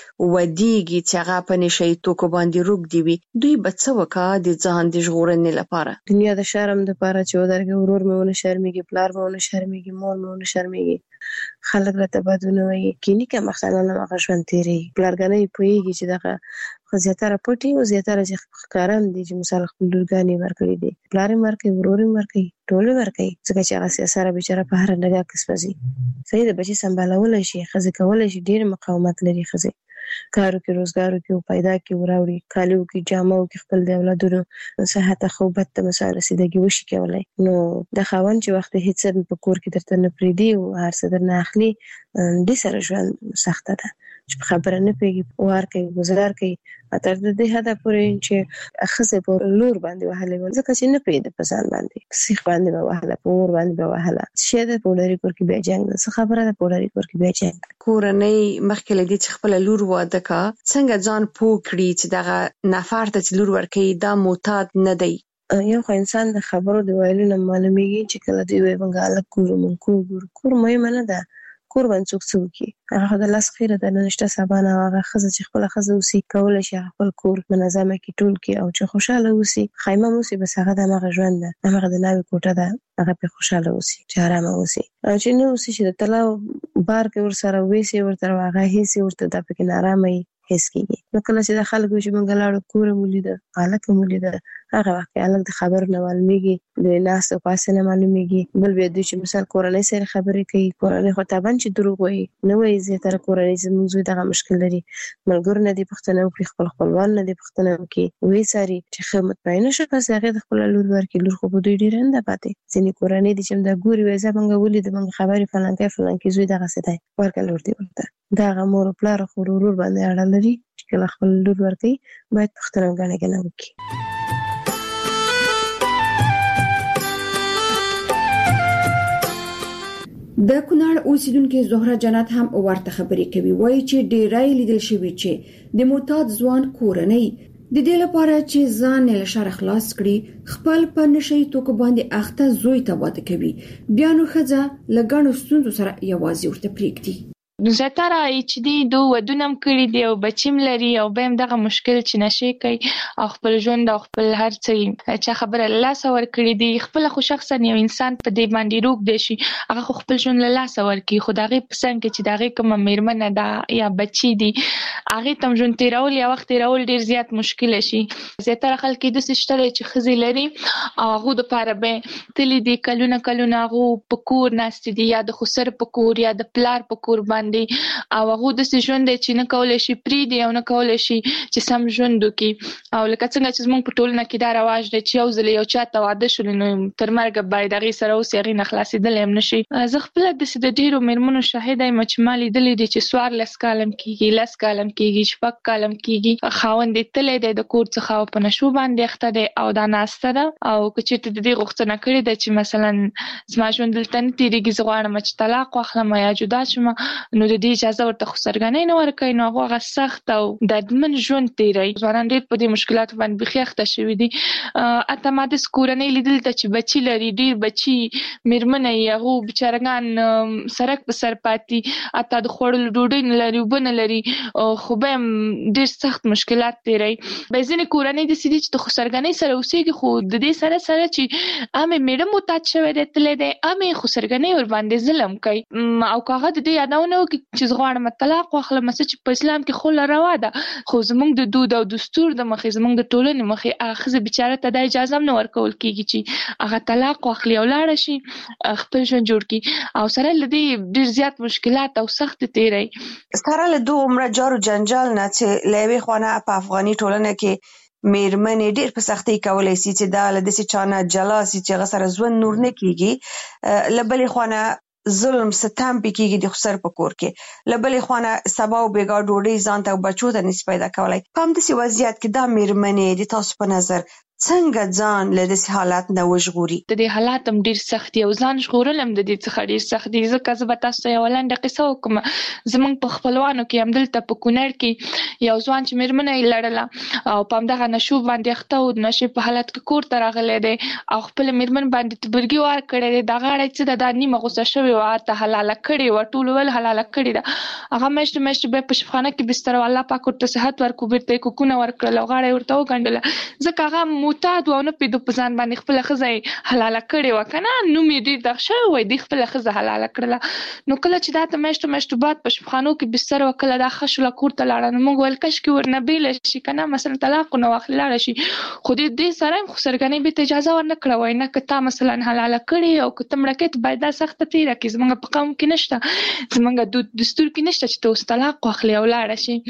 ودیږي چې هغه په نشي توکو باندې روک دی وي دوی به څه وکړي د ځان د ژغورنې لپاره دنیا د شرم د لپاره چې ودرګه ورور مې ونه شرمېږي پلار مې ونه شرمېږي مور مې ونه شرمېږي خلک راته بدونه وایي کینی که مثلا هغه ژوند تیری پلارګنې پوهیږي چې دغه خو زیاتره پټي او زیاتره چې ښکارم دي چې مثال خپل لورګانې ورکړي دي پلار یې ورکړي ورور یې ورکړي ټول ورکړي ځکه چې هغه سیاسره بیچاره په هر ډګه کې سپځي صحیح د بچي سمبالول شي خزه کول شي ډیر مقاومت لري خزه کارو کې روزګارو کې پیدا کې وراوړي کالو کې جامو کې خپل د اولادونو صحت خو بت مسال رسیدګي وشي کولای نو د خاون چې وخت هیڅ په کور کې درته نه پریدي او هر څه درنه اخلي د سره ژوند سخت ده چې خبره نه پیږي وار کوي گزار کوي تر دې حد پورې چې خزه په لور باندې وهله ځکه چې نه پیدا پسان باندې سیخ باندې به وهله پور باندې به وهله شه د پولاري کور کې بیا جنگ څه خبره د پولاري کور کې بیا جنگ کورنۍ مخکې لدی چې خپل لور واده کا څنګه ځان پوکړي چې دغه نفر ته لور ورکړي دا معتاد نه دی یو خو انسان د خبرو دی ویلو نه معلومیږي چې کله دی وي بنګاله کور مون کور کور مې نه ده کور باندې څوک څوک هغه د لاس خیره د نشته سبانه هغه خزه چې خپل خزه وسی کول شي خپل کور منظمه کی ټول کی او چې خوشاله وسی خیمه موسی بس هغه د هغه ژوند ده هغه د ناوی کوټه ده هغه په خوشاله وسی چې آرام وسی چې نو وسی چې د تلاو بار کې ور سره وسی ورته هغه هیڅ ورته د پکې نارامه هیڅ کیږي نو کله چې د خلکو چې منګلاړو کور مولید الکه مولید هغه وخت الګ د خبر نه معلومیږي د ناس او پاسه نه معلومیږي بل بیا د چې مثال کورنۍ سره خبرې کوي کورنۍ خو تابان چې دروغ وایي نو وایي زه تر کورنۍ زموږ دغه مشکل لري ملګر نه دی پښتنه او خپل خپلوان نه دی پښتنه کې وی ساري چې خدمت پاینه شو پس هغه د خپل لور ورکې لور خو په دوی ډیر نه پاتې ځینې کورنۍ دي چې د ګوري وای زبنګ ولې د منګ خبرې فلان کې فلان کې زوی دغه ستای ورکه لور دی ورته دا غمور پلار خو ورور باندې اړه لري چې کله خپل لور ورکې باید پښتنه غاڼه کنه وکي د کونړ اوسیدونکو زهره جنت هم ورته خبرې کوي وایي چې ډیرای لیدل شوی چې د معتاد ځوان کورنۍ د دې لپاره چې ځان له شر خلاص کړي خپل په نشي توکو باندې اخته زوی ته واده کوي بیا نو خزه لګانو ستونزو سره یوازې ورته پریږدي زیاتره چې دی دو ودونم کړی دی او بچیم لري او بهم دغه مشکل چې نشي کوي او خپل ژوند او خپل هر څه چې خبره الله سور کړی دی خپل خو شخصا یو انسان په دې باندې روغ دی شي هغه خپل ژوند الله سور کوي خدای پسند کې چې دغه کوم میرمن ده یا بچی دی هغه تم ژوند تیرول یا وخت تیرول ډیر زیات مشکل شي زیاتره خلک د سشتره چې خزي لري او هغه د پاره به تللی دی کلونه کلونه هغه پکور ناست دی یا د خسر پکور یا د پلار پکور باندې او هغه د ژوند چې نه کولای شي پری دی او نه کولای شي چې سم ژوند وکي او لکه څنګه چې موږ په ټولنه کې دا رواج دی چې یو ځل یو چاته واده شول نو تر مرګ باید هغه سره اوس هغه نه خلاصېدل هم نشي زه خپل د ډیرو میرمنو شاهد یم چې مالي دلې دي چې سوار لس کالم کېږي لس کالم کېږي شپږ کالم کېږي خاوند تلې د کور څخه په نشو باندې اخته دی او دا ناسته ده او چې ته د دې غوښتنه کړې ده چې مثلا زما ژوند دلته نه تیریږي زه غواړم چې طلاق واخلم یا جدا شم نو د دې اجازه ورته خسرګنۍ نه ورکوي نو هغه سخت او دردمن ژوند تیری ځوانان ډېر په دې مشکلاتو باندې بخي اخته شوي دي اته ما د کورنۍ لیدل ته چې بچي لري ډېر بچي میرمنې یې هغه بیچارهګان سرک په سر پاتې اته د خوړلو ډوډۍ نه لري اوبه نه لري خو به هم ډېر سخت مشکلات تیری به ځینې کورنۍ داسې دي چې د خسرګنۍ سره اوسېږي خو د دې سره سره چې امې میړه معتاد شوی دی تللی دی امې خسرګنۍ ورباندې ظلم کوي او که هغه د دې یادونه وکړي چې غواړم طلاق واخلم چې په اسلام کې خو روا ده خو زمونږ د دود او دستور د مخې زمونږ د ټولنې مخې هغه بیچاره ته د اجازه نه ورکول کیږي چې هغه طلاق واخلي او لاړ شي خپل ژوند جوړ کړي او سره لدی ډیر زیات مشکلات او سخت تیری سره له دوه عمره جارو جنجال نه چې لوي خونه په افغاني ټولنه کې میرمنې ډېر په سختۍ کولای شي چې دا له دې چانه جلا سي چې غسر ژوند نور نه کیږي لبلې خونه ظلم ستم پکېږي د خسر په کور کې لبلې خونه سبا او بیګا ډوډۍ ځان ته او بچو ته نس پیدا کولای په همداسې وضعیت کې دا میرمنې د تاسو په نظر څنګه ځان له دې حالات نه وژغوري د دې حالات هم ډیر سخت دي او ځان ژغورل هم د دې څخه ډیر سخت دي ځکه زه به تاسو ته یو لنډه قصه وکړم زمونږ په خپلوانو کې هم دلته په کونړ کې یو ځوان چې میرمنه یې لړله او په همدغه نشو باندې اخته و د نشې په حالت کې کور ته راغلی دی او خپل میرمن باندې تبرګي وار کړی دی دا غاړه چې د دا نیمه غوسه شوې وه ته حلاله کړې وه ټول ویل حلاله کړې ده هغه میاشتې میاشتې به په شفخانه کې بستر الله پاک ورته صحت ورکړو بیرته یې کوکونه ورکړل او غاړه یې ورته وګنډله ځکه هغه معتاد و او نه پوهېدو په ځان باندې خپله ښځه یې حلاله کړې وه که نه نوم یې ډېر دغ شوی وی دوی خپله ښځه حلاله کړله نو کله چې دا ته میاشتو میاشتو بعد په شفخانو کې بستر وه کله دا ښه شوله کور ته لاړه نو موږ ویل کشکې ورنه بېله شي که نه مثلا طلاق ونه واخلي لاړه شي خو دې دې سره هم خو سرګنۍ بېرته اجازه ورنه کړه وایي نه که تا مثلا حلاله کړې او که ته مړه کړې ته باید دا سخته تېره کړي زموږ په قوم کې نشته زموږ دود دستور کې نشته چې ته اوس طلاق واخلي او لاړه شي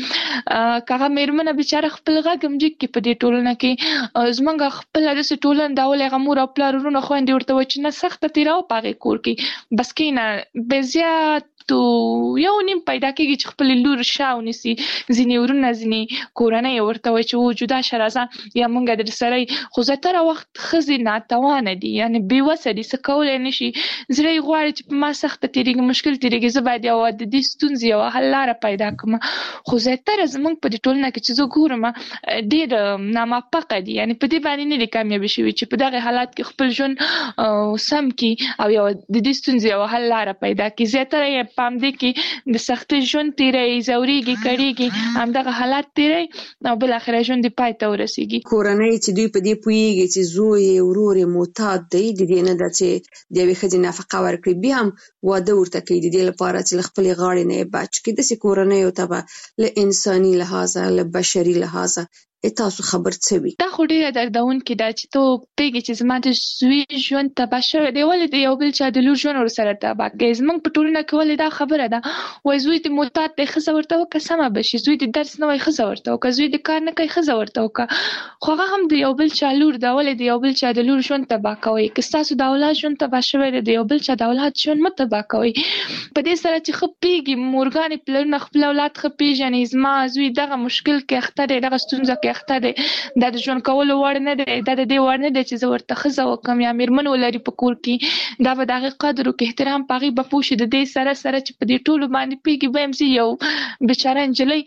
که هغه مېرمنه بېچاره خپل غږ هم جګ کړي په دې ټولنه کې زموږ خپله داسې ټولنه دا ولې هغه مور او پلار وروڼه خویندې ورته وایي چې نه سخته تېروه په هغې کور کې بس کښېنه بې زیات وختو یو نیم پیدا کېږي چې خپل لور شاو نسی ځینې ورونه ځینې کورنۍ ورته وایي چې و جدا شه راځه یا مونږ در سره خو زیاتره وخت ښځې ناتوانه دي یعنې بېوسه دي څه کولی نه شي زړه یې غواړي چې په ما سخته تېرېږي مشکل تېرېږي زه باید یوه د دې ستونزې یوه حل لاره پیدا کړم خو زیاتره زمونږ په دې ټولنه کې چې زه ګورم ډېر ناموفقه دي یعنې په دې باندې نه دي کامیابې شوي چې په دغه حالات کې خپل ژوند سم کړي او یو د دې ستونزې یوه حل لاره پیدا کړي زیاتره یې په همدې کې د سختۍ ژوند تېروي ځورېږي کړېږي همدغه حالات تېروي او بالاخره ژوند یې پای ته ورسېږي کورنۍ چې دوی په دې پوهېږي چې زوی یې ورور یې معتاد دی د دې نه ده چې د یوې ښځې نفقه ورکړي بیا هم واده ورته کوي د دې لپاره چې له خپلې غاړې نه یې بچ کړي داسې کورنیو ته به له انساني لحاظه له بشري لحاظه تاسو خبر څه وي دا خو ډېره دردونکې ده چې ته پوهېږې چې زما د زوی ژوند تباه شوی دی ولې د یو بل چا د لور ژوند ورسره تباه کوي زموږ په ټولنه کې ولې دا خبره ده وایي زوی د معتاد دی ښځه ورته وکړه سمه به شي زوی د درس نه وایي ښځه ورته وکړه زوی د کار نه کوي ښځه ورته وکړه خو هغه هم د یو بل چا لور ده ولې د یو بل چا د لور ژوند تباه کوئ که ستاسو د اولاد ژوند تباه شوی دی د یو بل چا د اولاد ژوند مه تباه کوئ په دې سره چې ښه پوهېږي مورګانې پلرونه خپل اولاد ښه پېژني زما زوی دغه مشکل کې اخته دی دغه ستونزه کې اخته دی دا د ژوند کولو وړ نه دی دا د دې وړ نه دی چې زه ورته ښځه وکړم یا مېرمن ولري په کور کې دا به د هغې قدر وکړي احترام په هغې به پوه شي د دې سره سره چې په دې ټولو باندې پوهېږي به یم زه یو بېچاره نجلۍ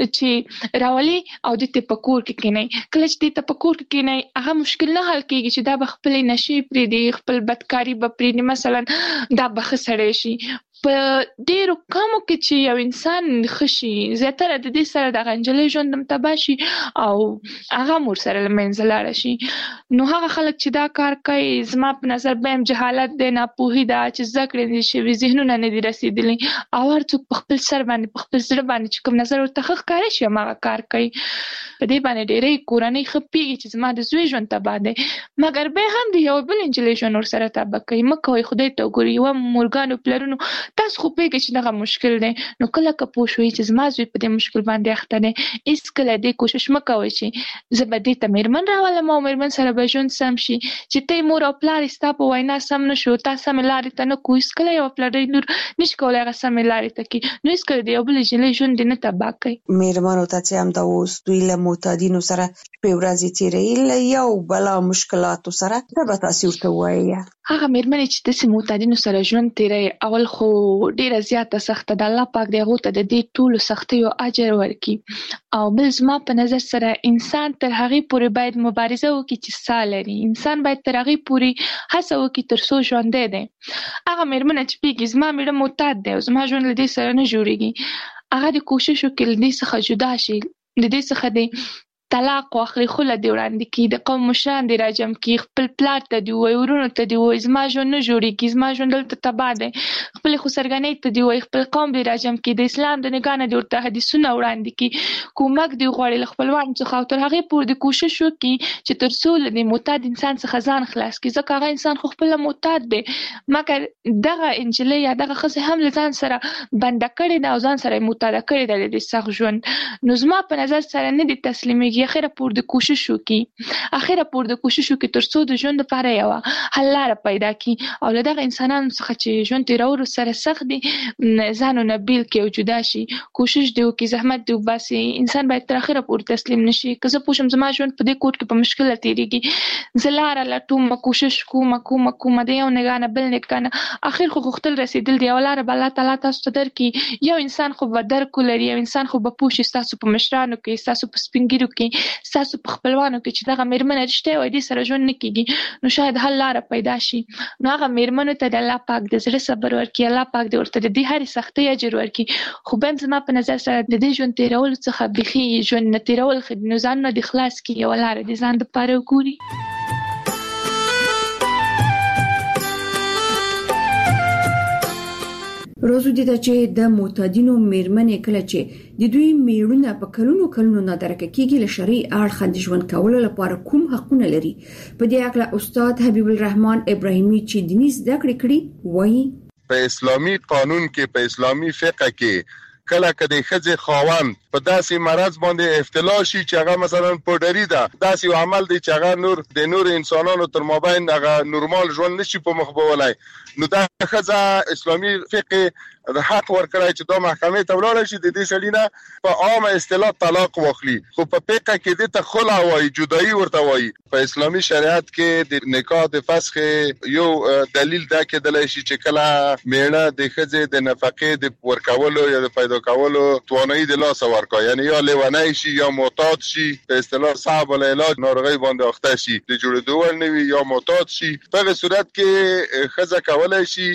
چې راولي او دې ته په کور کې کښېنئ کله چې دې ته په کور کې کښېنئ هغه مشکل نه حل کېږي چې دا به خپلې نشې پرېږدي خپل بدکاري به پرېږدي مثلا دا به ښه سړی شي په ډېرو کمو کې چې یو انسان ښه شي زیاتره د دې سره دغه نجلۍ ژوند هم تباه شي او هغه هم ورسره له منځه لاړه شي نو هغه خلک چې دا کار کوي زما په نظر به هم جهالت دی ناپوهي ده چې زده کړې دي شوي ذهنونه نه دي رسېدلي او هر څوک په خپل سر باندې په خپل زړه باندې چې کوم نظر ورته ښه ښکاره شي هماغه کار کوي په دې باندې ډېرې کورنۍ ښه پوهېږي چې زما د زوی ژوند تباه دی مګر بیا هم د یو بل نجلۍ ژوند ورسره تباه کوي مه کوئ خدای ته وګورئ یوه مورګانو پلرونو تاسو خو پوهېږئ چې دغه مشکل دی نو کله که پوه شوئ چې زما زوی په دې مشکل باندې اخته دی هېڅکله دې کوشش مه کوئ چې زه به دې ته مېرمن راولم او مېرمن سره به ژوند سم شي چې ته یې مور او پلار یې ستا په وینا سم نه شو تا سمې لارې ته نه کړو هېڅکله یوه پلرۍ لور نشي کولی هغه سمې لارې ته کړي نو هېڅکله د یو بل نجلۍ ژوند دې نه تباه کوي مېرمنو ته چې همدا اوس دوی له معتادینو سره شپې ورځې تېروي له یو بلا مشکلاتو سره څه به تاسې ورته ووایئ هغه مېرمنې چې داسې معتادینو سره ژوند تېروي اول خو ډېره زیاته سخته ده الله پاک د هغو ته د دې ټولو سختیو اجر ورکړي او بل زما په نظر سره انسان تر هغې پورې باید مبارزه وکړي چې ساه لري انسان باید تر هغې پورې هڅه وکړي تر څو ژوندی دی هغه مېرمنه چې پوهېږي زما مېړه معتاد دی او زما ژوند له دې سره نه جوړېږي هغه د کوشش وکړي له دې څخه جدا شي د دې څخه د طلاق واخلي خوله دې وړاندې کړي د قوم مشران دې راجم کړي خپل پلار ته دې ووایي ورونو ته دې ووایي زما ژوند نه جوړېږي زما ژوند دلته تباه دی خپلې خسرګنۍ ته دې ووایي خپل قوم دې راجم کړي د اسلام د نګاه نه دې ورته حدیثونه وړاندې کړي کومک دې وغواړي له خپلوانو څخه او تر هغې پورې دې کوشش وکړي چې تر څو له دې معتاد انسان څخه ځان خلاص کړي ځکه هغه انسان خو خپله معتاد دی مګر دغه نجلۍ یا دغه ښځې هم له ځان سره بنده کړې ده او ځان سره یې معتاده کړې ده د دې سخت ژوند نو زما په نظر سره نه دې تسلیمېږي اخره پورې د کوشش وکړي اخره پورې د کوشش وکړي تر څو د ژوند لپاره یوه حل لاره پیدا کړي او له دغه انسانانو څخه چې ژوند تېرولو سره سخت دي ځانونه بیل کړي او جدا شي کوشش دې وکړي زحمت دې وباسي انسان باید تر اخره پورې تسلیم نه شي که زه پوه شم زما ژوند په دې کور کې په مشکله تېرېږي زه لاره لټوم کوشش کوم کوم کوم د یو نګاه نه بل نګاه نه اخر خو غوښتل رسېدل دی یوه لاره به الله تعالی تاسو ته درکړي یو انسان خو به درک ولري یو انسان خو به پوه شي ستاسو په مشرانو کې ستاسو په سپین ږیرو کې ستاسو په خپلوانو کې چې دغه مېرمنه رښتیا وایي دې سره ژوند نه کېږي نو شاید حل لاره پیدا شي نو هغه مېرمنو ته د الله پاک د زړه صبر ورکړي الله پاک دې ورته د دې هرې سختۍ اجر ورکړي خو بیا هم زما په نظر سره د دې ژوند تېرولو څخه بیخي ژوند نه تېرول ښه دي نو ځانونه دې خلاص کړي یوه لاره دې ځان دپاره وګوري روزو دي چې د معتادینو مېرمنې کله چې د دوی میړونه په کلونو کلونو نادرکه کېږي له شرعي اړخه د ژوند کولو لپاره کوم حقونه لري په دې اړه استاد حبیب الرحمن ابراهیمي چې دیني زده کړې کړي وایي په اسلامي قانون کې په اسلامي فقه کې کله کله ښځې خاوند په داسې مرض باندې ابتلا شي چې هغه مثلا پوډری ده، داسې یو عمل دی چې هغه نور د نور انسانانو تر مابین هغه نورمال ژوند نشي په مخ بولای، نو دا ښځه اسلامي فقه د حق ورکړی چې دا محکمې ته ولاړ شي، د دې سړي نه په عامه اصطلاح طلاق واخلي. خو په فقه کې دې ته خلع وایي، جدایي ورته وایي. په اسلامي شریعت کې د نکاح د فسخ یو دلیل دا کېدلی شي چې کله میړه د ښځې د نفقې د ورکولو یا د پیدا کولو توانایي د لاسه ورکړي، یعنی یا لیونی شي یا معتاد شي، په اصطلاح صعب العلاج ناروغۍ باندې اخته شي، د جوړېدو وړ نه وي یا معتاد شي. په هغه صورت کې ښځه کولی شي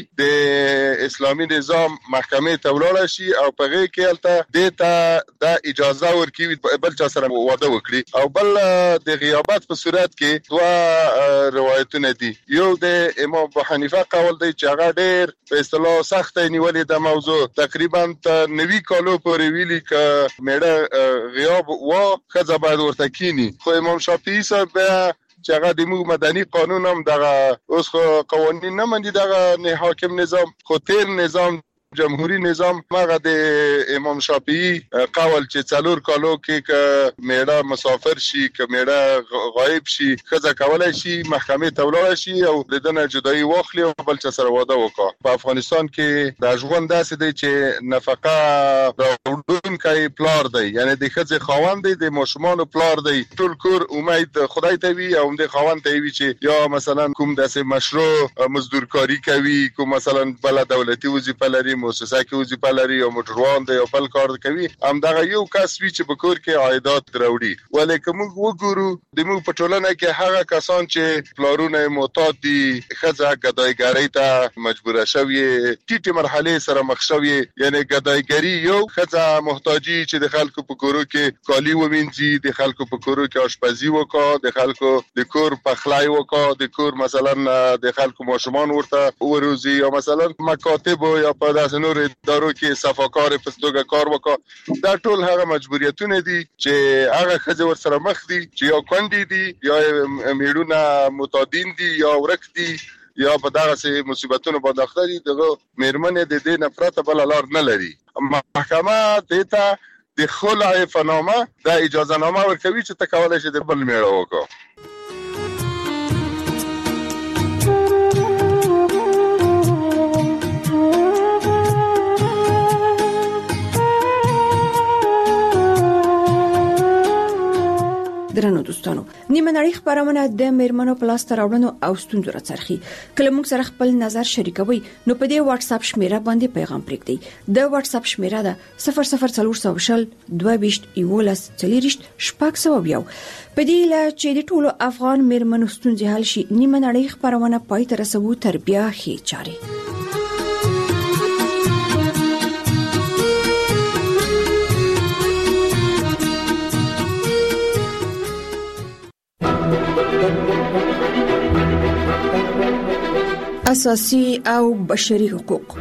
د اسلامي نظام محکمې ته ولاړه شي او په هغې کې هلته دې ته دا اجازه ورکوي بل چا سره واده وکړي. او بل د غیابت په صورت کې دوه روایتونه دي. یو د امام ابو حنیفه قول دی چې هغه ډېر په اصطلاح سخته نیولې د موضوع، تقریبا تر نوي کالو پورې ویلي که میړه غیاب و ښځه باید ورته کینی. خو امام شافعي صاحب چې هغه د موږ مدني قانون هم دغه اوس خو قوانین نه مني دغه حاکم نظام، خو تیر نظام جمهوری نظام هغه د امام شافعي قول چې څلور کالو کې که میړه مسافر شي که میړه غایب شي ښځه کولی شي محکمې ته ولاړه شي او د ده نه جدایي واخلي او بل چا سره واده وکړه. په افغانستان کې دا ژوند داسې دی چې نفقه راوړونکی پلار دی، یعنی د ښځې خاوند دی، د ماشومانو پلار دی. ټول کور امید خدای ته وي او همدې خاوند ته وي چې یا مثلا کوم داسې مشروع مزدورکاري کوي، کوم مثلا بله دولتي وظیفه لري، مؤسسه کې وظیفه لري او موټروان دی او بل کار کوي، همدغه یو کس وي چې په کور کې عایدات راوړي. ولې که موږ وګورو د موږ په ټولنه کې هغه کسان چې پلارونه یې معتاد دي، ښځه ګدایګرۍ ته مجبوره شوې، ټیټې مرحلې سره مخ شوې، یعنی ګدایګري یو، ښځه محتاجي چې د خلکو په کورو کې کالي ووینځي، د خلکو په کورو کې آشپزي وکړه، د خلکو د کور پخلی وکړه، د کور مثلا د خلکو ماشومان ورته وروزي، یا مثلا مکاتب یا په داسې نور ادارو کې صفاکار په توګه کار وکړه. دا ټول هغه مجبوریتونه دي چې هغه ښځې ورسره مخ دي چې یا کونډې دي یا میړونه معتادین دي یا ورک دي یا په دغسې مصیبتونو باندې اخته دي. دغه میرمنې د دې نه پرته بله لار نه لري. محکمه دې ته د خلع په نامه دا اجازه نامه ورکوي چې ته کولی شې د بل میړه وکړه. درنو دوستانو، نیمه نړۍ خبرونه د میرمنو په لاس راوړنو او ستونزو راڅرخي. کله موږ سره خپل نظر شریکوي نو په دې واتس اپ شمیره باندې پیغام پرېږدئ. د واتس اپ شمیره ده صفر صفر څلور سوه شل دوه ویشت یولس څلېرویشت شپږ سوه یو. په دې له چې د ټولو افغان میرمنو ستونزې حل شي، نیمه نړۍ خبرونه پای ته رسوو تر بیا ښې چارې. اساسي او بشري حقوق.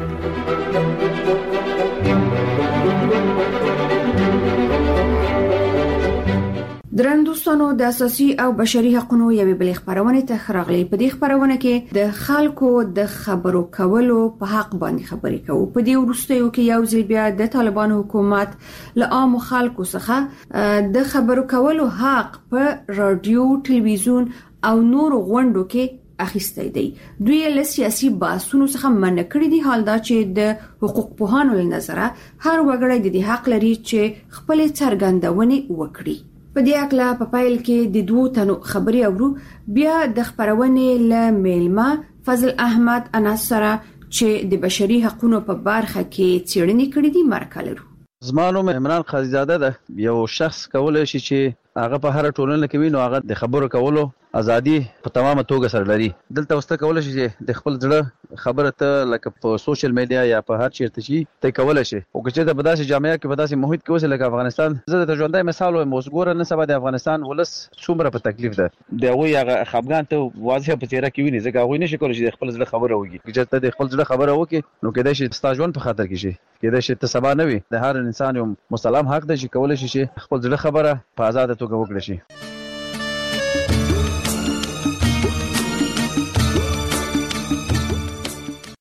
درن دوستانو، د اساسي او بشري حقوقو یوې بلې خبرونه ته خراغلي. په دې خبرونه کې د خلکو د خبرو کولو په حق باندې خبرې کوو. په دې وروستیو کې یو ځل بیا د طالبانو حکومت له عام خلکو څخه د خبرو کولو حق په رادیو، ټلویزیون او نور غونډو کې اخیستی دی. دوی له سیاسي بحثونو څخه منع کړی دی. حال دا چې د حقوق پوهانو له نظره هر وګړی د دې حق لري چې خپل څرګندونې وکړي. په دې اړه په پایل کې د دوه تنو خبري اورو. بیا د خبرونې له میلمه فضل احمد انس سره چې د بشري حقوقو په برخه کې څېړنې کړې دي مرکه لرو. زما نوم عمران قاضیزاده ده. یو شخص کولای شي چې هغه په هر ټولنه کې وي نو هغه د خبرو کولو ازادي په تمامه توګه سره لري. دلته وسته کولای شي چې د خپل ځړه خبره ته لکه په سوشل میډیا یا په هر چیرته شي ته کولای شي. او چې د بداسي جامعه کې بداسي محیط کې اوسه لکه افغانستان، زه د ژوندۍ مثال وایم. اوس ګوره نن سبا د افغانستان ولس څومره په تکلیف ده. د هغوی هغه خفګان ته واضح په څېره کې ویني، ځکه هغوی نشي کولی چې د خپل ځړه خبره وکړي. چې ته د خپل ځړه خبره وکړي نو کېدای شي ستا ژوند په خطر کې شي، کېدای شي ته سبا نه وي. د هر انسان یو مسلم حق دی چې کولی شي چې خپل ځړه خبره په آزاده توګه وکړي شي.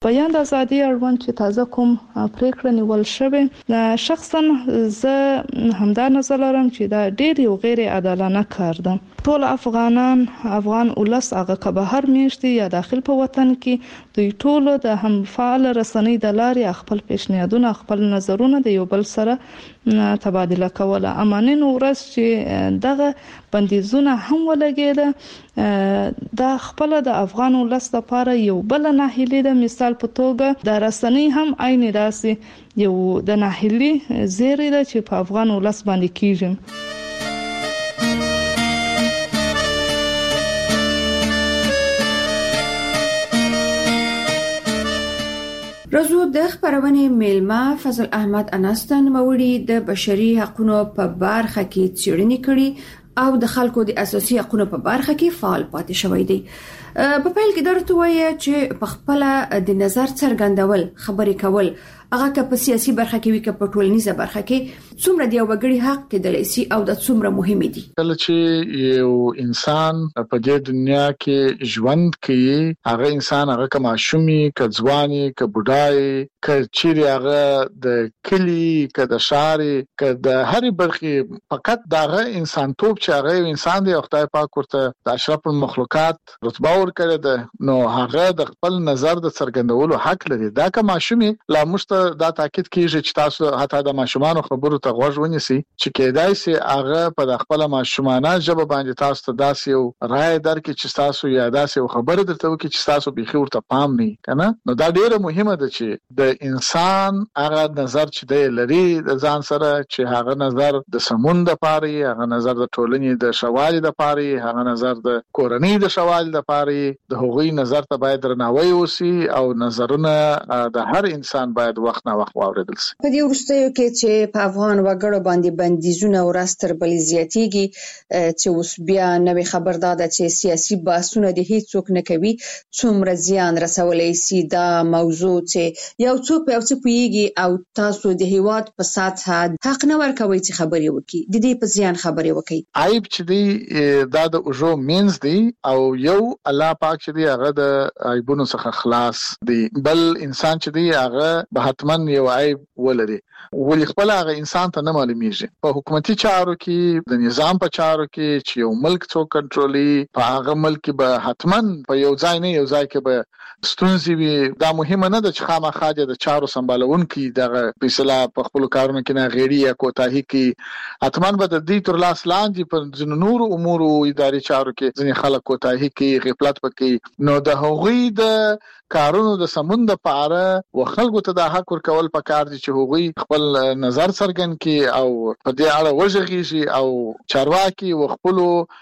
بیان د ازادي اړوند چې تازه کوم پریکړه نیول شوې، شخصا زه همدا نظر لرم چې دا ډېر یو غیر عادلانه کار ده. ټول افغانان افغان ولس هغه که بهر میشتي یا داخل په وطن کې دوی ټول د هم فعال رسنۍ د لارې خپل پیشنهادونه خپل نظرونه د یو بل سره تبادله کوله. امانین ورځ چې دغه بندیزونه هم ولګېده دا خپل د افغان ولس لپاره یو بل ناهیلي ده. مثال په توګه د رسنۍ هم عین داسې یو د ناهیلي زیری ده چې په افغان ولس باندې کیږي. رزو د خبرونې میلمه فضل احمد انستن موړي د بشري حقوقو په برخه کې څېړنې کړي او د خلکو د اساسي حقوقو په برخه کې فعال پاتې شوی دی. په پیل کې درته وایي چې په خپل د نظر څرګندول خبرې کول هغه که په سیاسي برخه کې وي که په ټولنیزه برخه کې څومره دی یو وګړي حق کېدلی شي او د څومره مهم دي. کله چې یو انسان په دې دنیا کې ژوند کوي هغه انسان هغه که ماشومي که ځواني که بوډای که چیرې هغه د کلی که د ښار که د هرې برخې فقط دغه انسان توپ چې هغه یو انسان دی او خدای پاک ورته د اشرف المخلوقات رتبه ورکړې ده نو هغه د خپل نظر د څرګندولو حق لري. دا که ماشومي لا موږ دا تاکید کیږي چې تاسو حتی د ماشومان خبرو ته غوږ ونیسئ چې کېدای شي هغه په خپل ماشومانه ژبه باندې تاسو ته داسې یو رائے درکړي چې تاسو یا داسې یو خبره درته وکړي چې تاسو به خو ورته پام نه کنه. نو دا ډیره مهمه ده چې د انسان هغه نظر چې دی لري د ځان سره چې هغه نظر د سمون د پاره هغه نظر د ټولنې د شوالي د پاره هغه نظر د کورنۍ د شوالي د پاره د هغوی نظر ته باید درناوی وسی او نظرونه د هر انسان باید وخت نه وخت واوریدل شي. په دې وروستیو کې چې په افغان وګړو باندې بندیزونه ورځ تر بلې زیاتېږي چې اوس بیا نوې خبر دا ده چې سیاسي بحثونه د هیڅوک نه کوي څومره زیان رسولی شي دا موضوع چې یو څوک په یو څه پوهیږي او تاسو د هیواد په سطحه حق نه ورکوي چې خبرې وکړي د دې په زیان خبرې وکړي. عیب چې دی دا د اوجو مینز دی او یو الله پاک چې دی هغه د عیبونو څخه خلاص دی. بل انسان چې دی هغه حتمن یو عیب ولري ولی خپل هغه انسان ته نه معلومیږي. په حکومتي چارو کې د نظام په چارو کې چې یو ملک څوک کنټرولي په هغه ملک به حتمن په یو ځای نه یو ځای کې به ستونزې وي. دا مهمه نه ده چې خامخا د چارو سمبالونکي دغه فیصله په خپل کارونو کې نه غیري یا کوتاهي کې حتمن به د دې تر لاس لاندې په ځینو نورو امور او اداري چارو کې ځینې خلک کوتاهي کې غفلت پکې نو د هغوی د کارونو د سمون د پاره و خلکو ته د حق ورکول پکار دي چې هغوی خپل نظر څرګند کړي او په دې اړه وژغېږي او چارواکي و خپل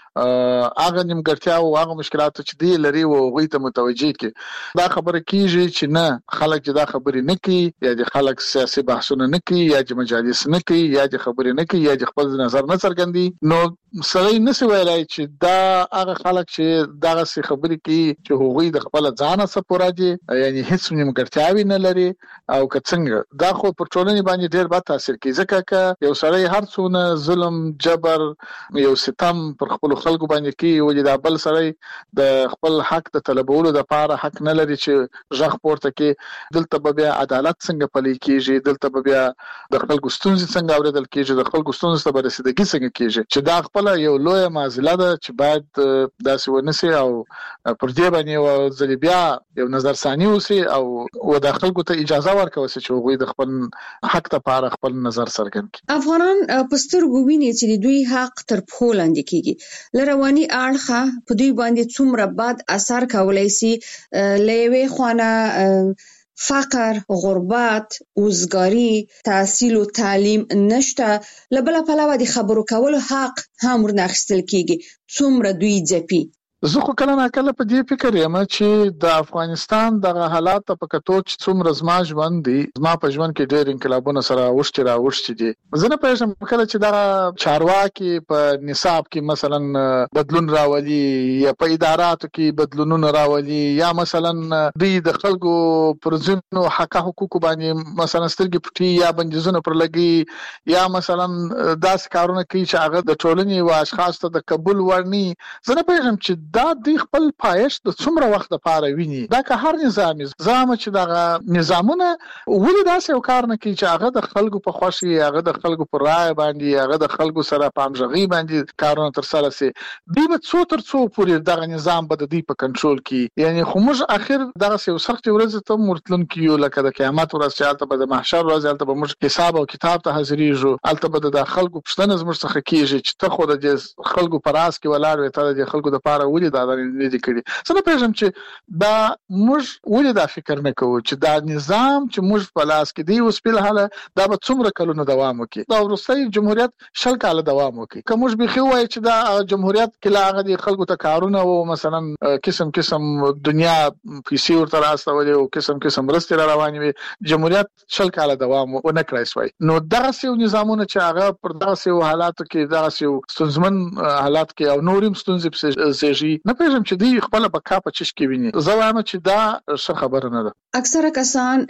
هغه نیمګړتیا او هغه مشکلات چې دی لري او هغوی ته متوجي کړي. دا خبره کیږي چې نه خلک چې دا خبرې نه کوي یا د خلک سیاسي بحثونه نه کوي یا د مجالس نه کوي یا د خبرې نه کوي یا د خپل نظر نه څرګندي نو سړی نشي ویلای چې دا هغه خلک چې دغه څه خبرې کوي چې هغوی د خپل ځان څخه پوره یعنی هیڅ نیمګړتیاوي نه لري او که څنګه دا خو پر ټولنې باندې ډېر بد تاثیر کوي ځکه چې یو سړی هر څونه ظلم جبر یو ستم پر خپل خلکو باندې کوي ولې دا بل سړی د خپل حق د طلبولو لپاره حق نه لري چې ژغ پورته کوي. دلته به بیا عدالت څنګه پلی کیږي دلته به بیا د خلکو ستونزې څنګه اوریدل کیږي د خلکو ستونزې ته به رسیدګي څنګه کیږي چې دا خپل یو لوی معضله ده چې باید داسې ونسي او پر دې باندې ځل بیا یو نظر ثاني اوسي او و د خلکو ته اجازه ورکوي چې هغوی د خپل حق لپاره خپل نظر څرګند کړي. افغانان په سترګو ویني چې د دوی حق تر پښو لاندې کیږي. لرواني اړخه په دوی باندې څومره بد اثر کولای شي لوي خوانه فقر، غربت، وزګاری، تحصیل او تعلیم نشته لبل پلوه د خبرو کولو حق هم ورناخستل کیږي. څومره دوی ځپي. زه خو کله نه کله په دې فکر یم چې د افغانستان دغه حالات په کتو چې څومره زما ژوند دي زما په ژوند کې ډېر انقلابونه سره اوښتي را اوښتي دي. زه نه پوهېږم کله چې دغه چارواکي په نصاب کې مثلا بدلون راولي یا په اداراتو کې بدلونونه راولي یا مثلا دوی د خلکو پر ځینو حق حقوقو باندې مثلا سترګې پټي یا بندیزونه پر لګي یا مثلا داسې کارونه کوي چې هغه د ټولنې او اشخاص ته د قبول ورني. زه نه پوهېږم چې دا د خپل پایښت د څومره وخت لپاره ویني. دا که هر نظام نظام چې دغه نظامونه ولې داسې یو کار نه کوي چې هغه د خلکو په خوښي، هغه د خلکو په رائے باندې، هغه د خلکو سره په همغږي باندې کارونه تر سره سي. دوی به څو تر څو پورې دغه نظام به د دوی په کنټرول کې، یعنی خو موږ اخر دغه یو سخت ورځ ته مرتلون کیو، لکه د قیامت ورځ چې هلته به د محشر ورځ، هلته به موږ حساب او کتاب ته حاضرېږو، هلته به د خلکو پوښتنه زموږ څخه کیږي چې ته خو د خلکو په راس کې ولاړ وې، ته د خلکو دپاره ولې دا نه دي کړي. زه نه پوهېږم چې دا موږ ولې دا فکر نه کوو چې دا نظام چې موږ په لاس کې دی اوس فلحاله دا به څومره کلونه دوام وکړي. دا وروستی جمهوریت شل کاله دوام وکړي. که موږ بیخي ووایو چې دا جمهوریت کې لا هغه د خلکو ته کارونه و، مثلا قسم قسم دنیا پیسې ورته راستولې او قسم قسم مرستې را روانې وي، جمهوریت شل کاله دوام ونه کړی سوی. نو دغسې یو نظامونه چې هغه پر دغسې یو حالاتو کې، دغسې یو ستونزمن حالات کې او نور هم ستونزې پسې زیږي، نه پوهېږم چې دوی خپله بقا په چش کې ویني. زه وایم چې دا ښه خبره نه ده. اکثره کسان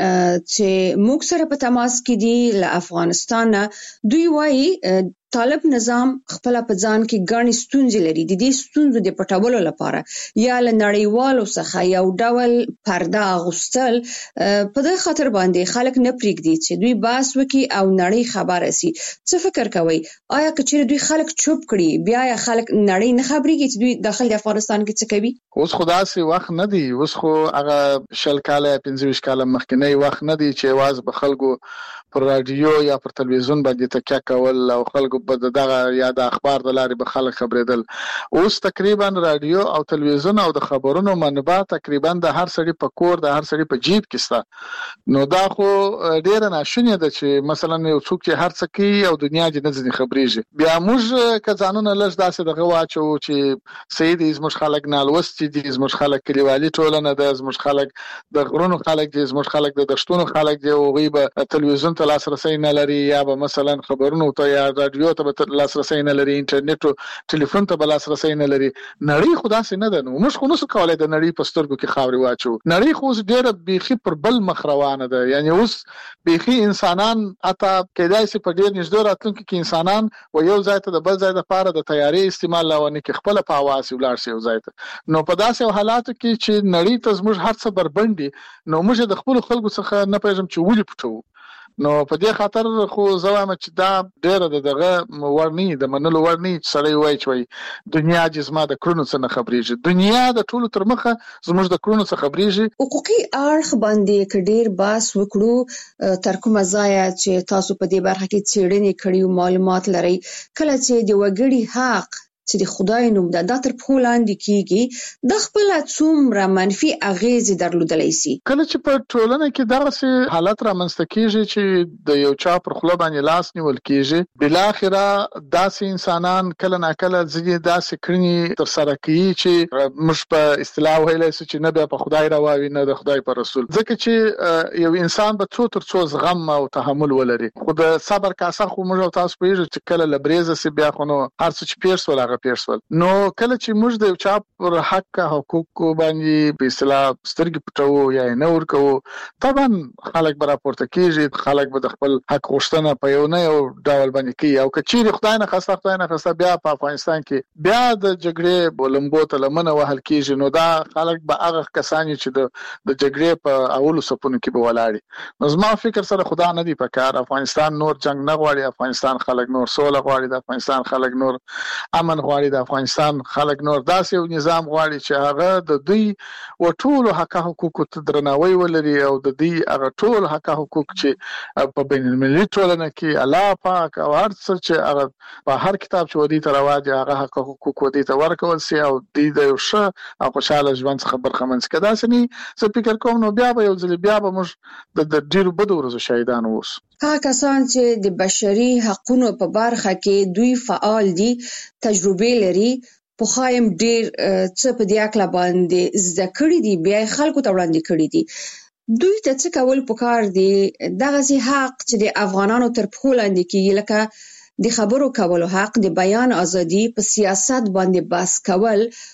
چې موږ سره په تماس کې دي له افغانستان نه، دوی وایي طالب نظام خپل په ځان کې ګڼې ستونزې لري. د دې ستونزو د پټولو لپاره یا له نړیوالو څخه یو ډول پرده اغوستل په دې خاطر باندې خلک نه پرېږدي چې دوی بحث وکړي او نړۍ خبره سي. څه فکر کوئ؟ آیا که چېرې دوی خلک چوپ کړي، بیا یا خلک نړۍ نه خبرېږي چې دوی داخل د افغانستان کې څه کوي؟ اوس خو داسې وخت نه دی. اوس خو هغه شل کاله پنځه ویشت کاله مخکینی وخت نه دی چې یوازې به خلکو پر رادیو یا پر تلویزیون باندې تکیه کول او خلکو به دغه یا د اخبار د لارې به خلک خبرېدل. اوس تقریبا رادیو او تلویزیون او د خبرونو منبع تقریبا د هر سړي په کور، د هر سړي په جیب کې شته. نو دا خو ډېره ناشونې ده چې مثلا یو څوک چې هر څه کوي او دنیا دې نه ځینې خبرېږي. بیا موږ که ځانونه لږ داسې دغه واچوو چې صحیح دی، زموږ خلک نالوستي دي، زموږ خلک کلیوالي ټولنه ده، زموږ خلک د غرونو خلک دي، زموږ خلک د دښتونو خلک دي، هغوی به تلویزیون ته لاسرسی نه لري، یا به مثلا خبرونو ته یا رادیو ته به لاسرسی نه لري، انټرنیټ او ټلیفون ته به لاسرسی نه لري. نړۍ خو داسې نه ده. نو موږ خو نشو کولی د نړۍ په سترګو کې خاورې واچو. نړۍ خو اوس ډېره بیخي پر بل مخ روانه ده. یعنی اوس بیخي انسانان حتی کیدای شي په ډېر نږدې راتلونکي کې انسانان و یو ځای ته د بل ځای دپاره د تیارې استعمال لاونه کې خپله په هوا سي ولاړ شي یو ځای ته. نو په داسې حالاتو کې چې نړۍ ته زموږ هر څه بربنډي، نو موږ د خپلو خلکو څخه نه پوهېږم چې ولې پټوو. نو په دې خاطر خو زه وایم چې دا ډېره د دغه وړ نه د منلو وړ نه چې سړی وایي چې وایي دنیا چې زما د کړنو څه نه خبرېږي. دنیا د ټولو تر مخه زموږ د کړنو څه خبرېږي. حقوقي اړخ باندې که ډېر بحث وکړو، تر کومه ځایه چې تاسو په دې برخه کې څېړنې کړي او معلومات لرئ، کله چې د وګړي حق چې د خدای نوم ده دا تر پښو لاندې کیږي، د خپله څومره منفي اغېزې درلودلی سي؟ کله چې په ټولنه کې دغسې حالت رامنځته کېږي چې د یو چا پر خوله باندې لاس نیول کېږي، بالاخره داسې انسانان کله ناکله ځینې داسې کړنې ترسره کوي چې موږ په اصطلاح ویلی سو چې نه بیا په خدای رواوي نه د خدای په رسول. ځکه چې یو انسان به څو تر څو زغم او تحمل ولري. خو د صبر کاسه خو موږ او تاسو پوهېږو چې کله له بریزه سي بیا خو نو هر څه چې پېښ سول هغه پېښ سول. نو کله چې موږ د یو چا پر حق حقوقو باندې په اصطلاح سترګې پټوو یا یې نه ورکوو، طبعا خلک به راپورته کېږي، خلک به د خپل حق غوښتنه په یو نه یو ډول باندې کوي. او که چیرې خدای نخواسته خدای نخواسته بیا په افغانستان کې بیا د جګړې لمبو ته لمنه وهل کېږي، نو دا خلک به هغه کسان چې د د جګړې په اولو صفونو کې به ولاړي. نو زما فکر سره خدا نه دی په کار. افغانستان نور جنگ نه غواړي، افغانستان خلک نور سوله غواړي، د افغانستان خلک نور امن غواړي، د افغانستان خلک نور داسې یو نظام غواړي چې هغه د دوی و ټولو حق حقوقو ته درناوی ولري او د دوی هغه ټول حق حقوق چې په بین المللي ټولنه کې الله پاک او هر څه چې هغه په هر کتاب چې ودی ته رواج هغه حق حقوق ودی ته ورکول سي او دوی د یو ښه او خوشاله ژوند څخه برخمن سي. که داسې نه زه فکر کوم نو بیا به یو ځل بیا به موږ د ډېرو بدو ورځو شاهدان اوسو. هغه کسان چې د بشري حقونو په برخه کې دوی فعال دي، تجربه لري، پخایم ډیر څه په دې اکلا باندې زده کړی دي، بیا خلکو ته وړاندې کړی دي. دوی ته څه کول پکار دي؟ دغه حق چې د افغانانو تر پښو لاندې کیږي، لکه د خبرو کولو حق، د بیان ازادي، په سیاست باندې بحث کول،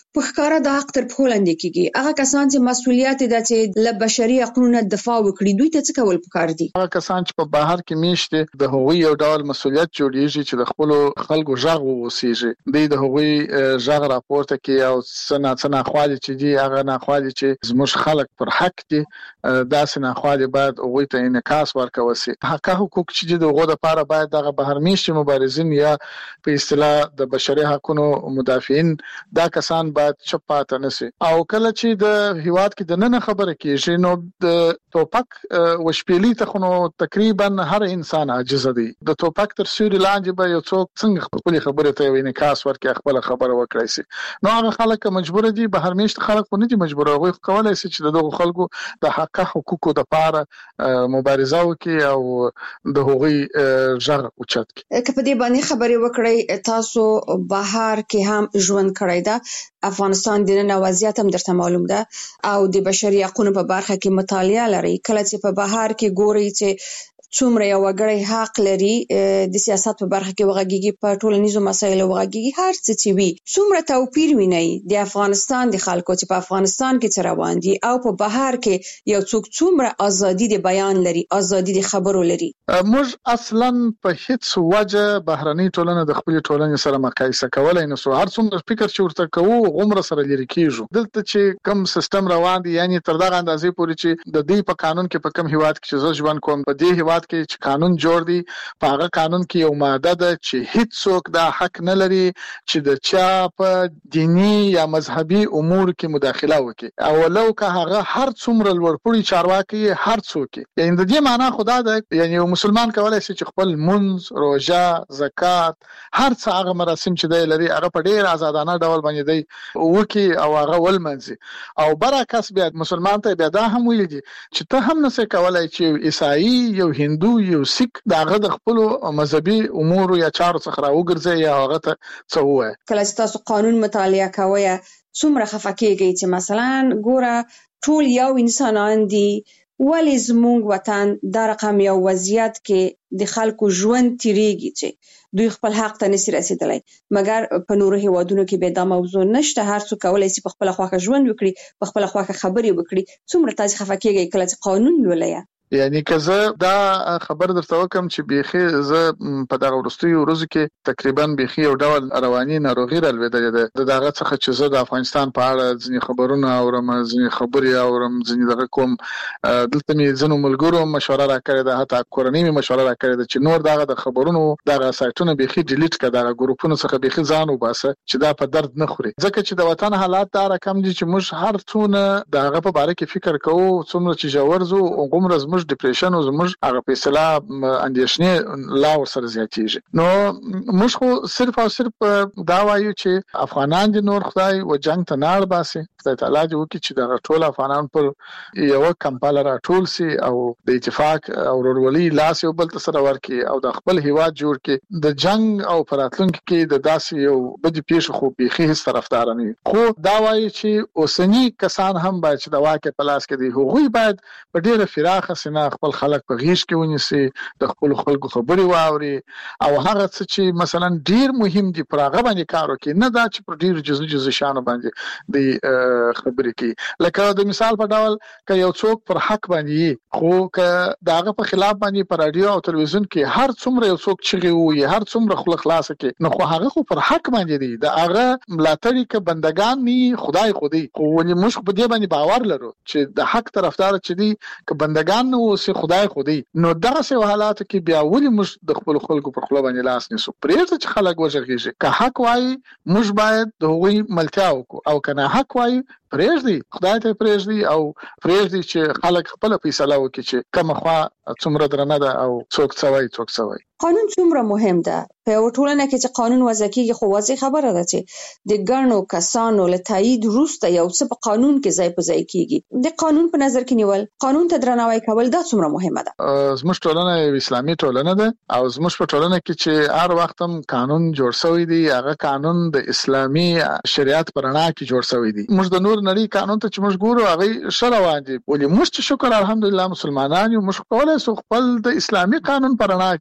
په ښکارا د حق تر پښو لاندې کیږي. هغه کسان چې مسؤلیت د چې له بشري حقوقو دفاع وکړي دوی ته څه کول پکار دي؟ هغه کسان چې په بهر کې میشته د هغوی یو ډول مسؤلیت جوړیږي چې د خپل خلکو ژغ ووسیږي. دوی د هغوی ژغ راپورته کوي او سنا سنا خالي چې دی هغه نه خالي چې زموږ خلک پر حق دي دا سنا خالي باید هغوی ته انعکاس ورکوي. حق حقوق چې د هغو لپاره باید دغه بهر میشته مبارزین یا په اصطلاح د بشري حقوقو مدافعین دا کسان باید چپ پاتې نشي. او کله چې د هیواد کې د نن خبره کیږي نو د توپک وشپېلې ته خو تقریبا هر انسان عاجز دی. د توپک تر سیوري لاندې به یو څوک څنګه خپل خبره ته انعکاس ورکړي خپل خبره وکړي سي. نو هغه خلک مجبور دي بهر میشت خلک نه دي مجبور هغه کولای شي چې دغه خلکو د حق حقوقو لپاره مبارزه وکړي او د هغوی ژغ اوچت کړي. که په دې باندې خبرې وکړي تاسو بهر کې هم ژوند کړی دا افغانستان د نن وضعیت هم درته معلوم ده او د بشري حقوقو په برخه کې مطالعه لري. کله چې په بهر کې ګوري چې څومره یو وګړی حق لري د سیاست په برخه کې وغږیږي په ټولنیزو مسایلو وغږیږي هر څه چې وي څومره توپیر ویني د افغانستان د خلکو چې په افغانستان کې څه روان دي او په بهر کې یو څوک څومره ازادي د بیان لري ازادي د خبرو لري. موږ اصلا په هیڅ وجه بهرنۍ ټولنه د خپل ټولنې سره مقایسه کولای نه سو. هر څومره فکر چې ورته کوو غومره سره لري کیږي. دلته چې کم سیستم روان دي یعنی تر دغه اندازې پورې چې د دې په قانون کې په کم هیواد کې چې ژوند کوم په دې هیواد کې چې قانون جوړ دی په هغه قانون کې یو ماده ده چې هیڅ څوک دا حق نه لري چې د چا په دینی یا مذهبي امور کې مداخله وکړي او لو که هغه هر څومره لوړپوړي چارواکي هر څوک یعنی د دې معنا خدا ده یعنی یو مسلمان کولای شي چې خپل منځ روزه زکات هر څه هغه مراسم چې دی لري هغه په ډیر آزادانه ډول باندې دی وکي او هغه ولمنځي. او برعکس بیا مسلمان ته بیا دا هم ویل دي چې ته هم نسې کولای چې عیسائی یو هندو یو سیک داغه د خپل مذهبي امور یا چارو څخه راوګرځي یا هغه ته څه وایي. کله چې تاسو قانون مطالعه کوئ څومره خفه کېږئ چې مثلا ګوره ټول یو انسانان دي ولې زموږ وطن دا رقم یو وضعیت کې د خلکو ژوند تیریږي چې دوی خپل حق ته نشي رسیدلی مګر په نورو هیوادونو کې به دا موضوع نشته. هر څوک کولای شي په خپل خواخه ژوند وکړي په خپل خواخه خبرې وکړي. څومره تاسو خفه کېږئ کله چې قانون لولئ؟ یعنی که زه دا خبر درته وکم چې بیخي زه په دغه وروستیو ورځو کې تقریبا بیخي یو ډول رواني ناروغي رالوېدلې ده. د دغه څخه چې زه د افغانستان په اړه ځینې خبرونه اورم ځینې خبرې اورم ځینې دغه کوم دلته مې ځینو ملګرو مشوره راکړې ده حتی کورنۍ مې مشوره راکړې ده چې نور دغه د خبرونو دغه سایټونه بیخي ډیلیټ کړه دغه ګروپونو څخه بیخي ځان وباسه چې دا په درد نه خوري ځکه چې د وطن حالات دا رقم دي چې موږ هر څونه دغه په باره کې فکر کوو څومره چې ژور زو عمر زموږ ډیپریشن او زموږ هغه په اصطلاح اندېښنې لا ورسره زیاتېږي. نو موږ خو صرف او صرف دا وایو چې افغانان دي نور خدای و جنگ ته نه اړباسي خدای تعالی دې وکړي چې دغه ټول افغانان پر یو کمپاله راټول سي او د اتفاق او ورورولۍ لاس یو بل ته سره ورکړي او د خپل هیواد جوړ کړي. د جنگ او پراتلونکو کې د داسې یو بدی پیښه خو بيخي هیڅ طرفدار نه خو دا وایي چې اوسنی کسان هم باید چې د واقع په لاس کې دي هغوی باید په ډیره فراخه سینه خپل خلک په غیږ کې ونیسي د خپل خلکو خبرې واوري او هغه څه چې مثلا ډیر مهم دي پر هغه باندې کار وکړي نه دا چې پر ډیر جزء جزء شانو باندې د خبرې کوي. لکه د مثال په ډول ک یو څوک پر حق باندې خو ک داغه په خلاف باندې پر رادیو او تلویزیون کې هر څومره یو څوک چغي وي هر څومره خلک خلاص کوي نو خو هغه خو پر حق باندې دي د هغه ملاتړي ک بندگان ني خدای خودي خو ولې موږ په دې باندې باور لرو چې د حق طرفدار چې دي ک بندگان نو سي خدای خودي نو دغه څه حالات کې بیا ولې موږ د خپل خلکو پر خپل باندې لاس نیسو پرېږده چې خلک وژغېږي که حق وایي موږ باید د هغوی ملتیا وکړو او که نه حق وایي پرېږدي خدای ته پرېږدي او پرېږدي چې خلک خپله فیصله وکړي چې کومه خوا څومره درنه ده او څوک څه وایي څوک څه وایي. قانون څومره مهم ده په یو ټولنه کې چې قانون وضع کیږي خو واضح خبره ده چې د ګڼو کسانو له تایید وروسته یو څه په قانون کې ځای په ځای کیږي. د قانون په نظر کې نیول قانون ته درناوی کول دا څومره مهمه ده. زموږ ټولنه یو اسلامي ټولنه ده او زموږ په ټولنه کې چې هر وخت هم قانون جوړ شوی دی هغه قانون د اسلامي شریعت په رڼا کې جوړ شوی دی. موږ د نور نړۍ قانون ته چې موږ ګورو هغه ښه روان دي ولې موږ چې شکر الحمدلله مسلمانان یو موږ کولای شو خپل د اسلامي قانون په رڼا کې خپل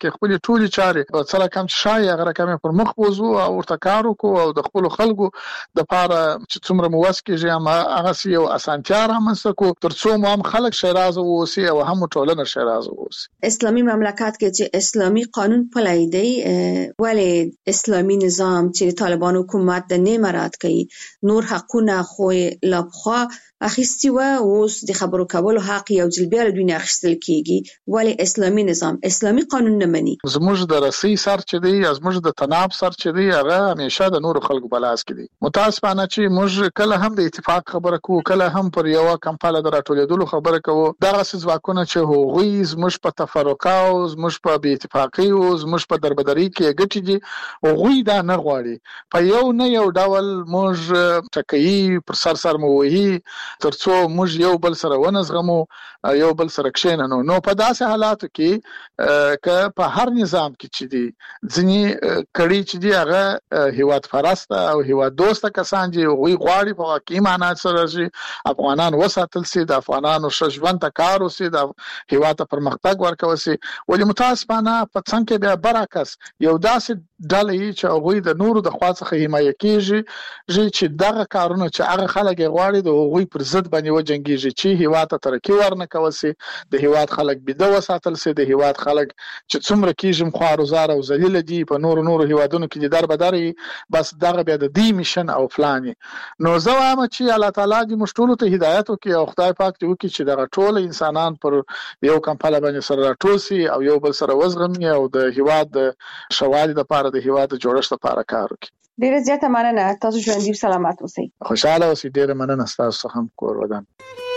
ټولي چارې په څله کم چې شای هغه رقم پر مخ وزو او ورته کار وکړو او د خپل خلکو د لپاره چې څومره موس کېږي هم هغه سی یو اسانتیا رامنځته کو ترڅو مو هم خلک شیراز اوسي او هم ټولنه شیراز اوسي. اسلامي مملکت کې چې اسلامي قانون پلی دی ولی اسلامي نظام چې طالبان حکومت د نه مراد کوي نور حقونه خو لا خو اخیستی و اوس د خبرو کولو حق یو ځل بیا له دوی نه اخیستل کیږي ولی اسلامي نظام اسلامي قانون نه مني. زموږ د رسۍ سر چې دی زموږ د تناب سر چې دی هغه همیشه د نور خلکو په لاس کې دی. متاسفانه چې موږ کله هم د اتفاق خبره کوو کله هم پر یو کمپاله د راټولېدلو خبره کوو دغه ځواکونه چې هغوی زموږ په تفرقه او زموږ په بې اتفاقۍ او زموږ په دربدرۍ کې ګټي دي هغوی دا نه غواړي په یو نه یو ډول موږ ټکوي پر سر سر مو وهي ترڅو موږ یو بل سره ونزغمو یو بل سره کښېننو. نو په داسې حالاتو کې که په هر نظام کې چې دي ځینې کړي چې دي هغه هیواد پرسته او هیواد دوسته کسان دي هغوی غواړي په واقعي معنا سره چې افغانان وساتل سي د افغانانو ښه ژوند ته کار وسي د هیواد ته پرمختګ ورکول سي. ولې متاسفانه په څنګ کې بیا برعکس یو داسې ډلې چې هغوی د نورو د خوا څخه حمایه کېږي چې دغه کارونه چې هغه خلک یې غواړي د هغوی پر ضد باندې وجنګېږي چې هیواد ته ترقي ورنه کول سي د هیواد خلک بېده وساتل سي د هیواد خلک چې څومره کېږم خوارزار او ذلیله دي په نورو نورو هیوادونو کې دي در به در بس دغه بیا د دې میشن او پلان. نو زه وایم چې الله تعالی دې موږ ټولو ته هدایت وکړي او خدای پاک دې وکړي چې دغه ټول انسانان پر یو کمپاله باندې سره راټول سي او یو بل سره وزغمي او د هیواد د شوالي لپاره د هیواد د جوړښت لپاره کار وکړي. ډیره زیاته مننه تاسو ژوندي سلامات اوسئ. خوشاله اوسئ. ډیره مننه تاسو هم کور ودان.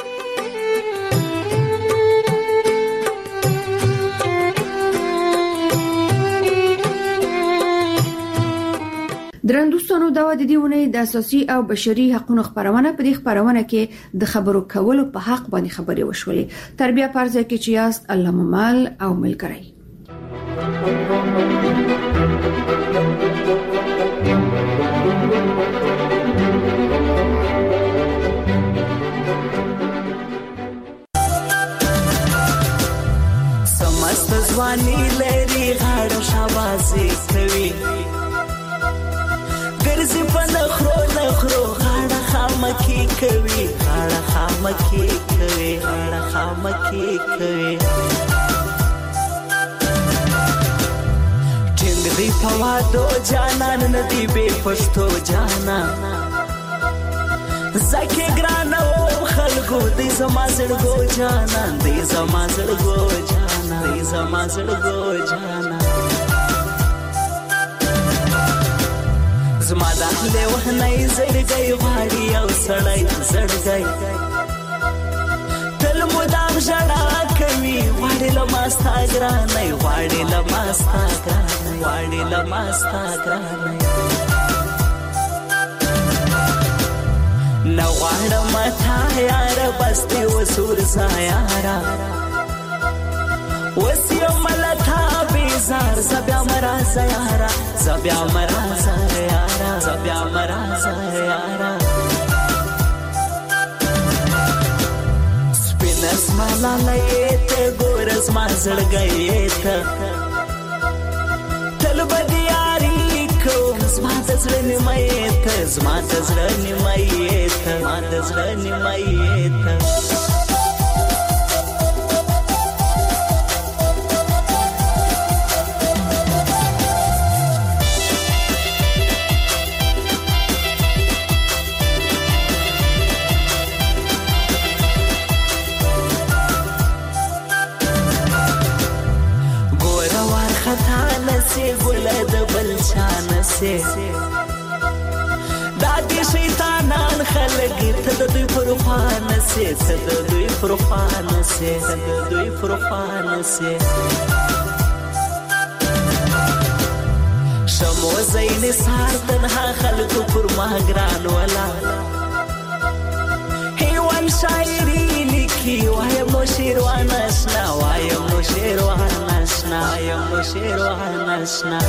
درندوستانو دا د دې ونې د اساسي او بشري حقوقو خبرونه په دې خبرونه کې د خبرو کولو په حق باندې خبرې وشولې. تربیه پرځه کې چې یاست الله ممال او ملګری. سمست ځواني لري غاړه شاباسي کوي ګرځي په نخرو نخرو غاړه خامکی کوي غاړه خامکی کوي غاړه خامکی کوي ټینګ دی په وادو جانان ندی به پښتو جانان زکه ګرانو خلکو دې زما زړګو جانان دې زما زړګو جانان دې زما زړګو جانان زما داخله وهنای زړګي غاړي او سړی زړګي تل مدام ژړا کوي غاړي لماستا ګرانای غاړي لماستا ګرانای غاړي لماستا ګرانای نو غاړه متا یار بسته وسور سایارا وسیو ملتا بیزار زبیا مرا زیارا زبیا مرا زیارا زبیا مرا زیارا سپینس مالا لیت ګورس ما زړګیت تل بدیاری کوم زما د زړه نیمایت زما د زړه نیمایت ما د زړه نیمایت ګل د بل شان سي دا دي شیطانان خلک ته د دوی پروفان سي ته د دوی پروفان سي ته د دوی پروفان سي شمو زین سار تنها خلک پر ما ګران ولا هیوان شاعری لیکي وایم نو شیروان آشنا وایم نو شیروان آشنا وایم نو شیروان آشنا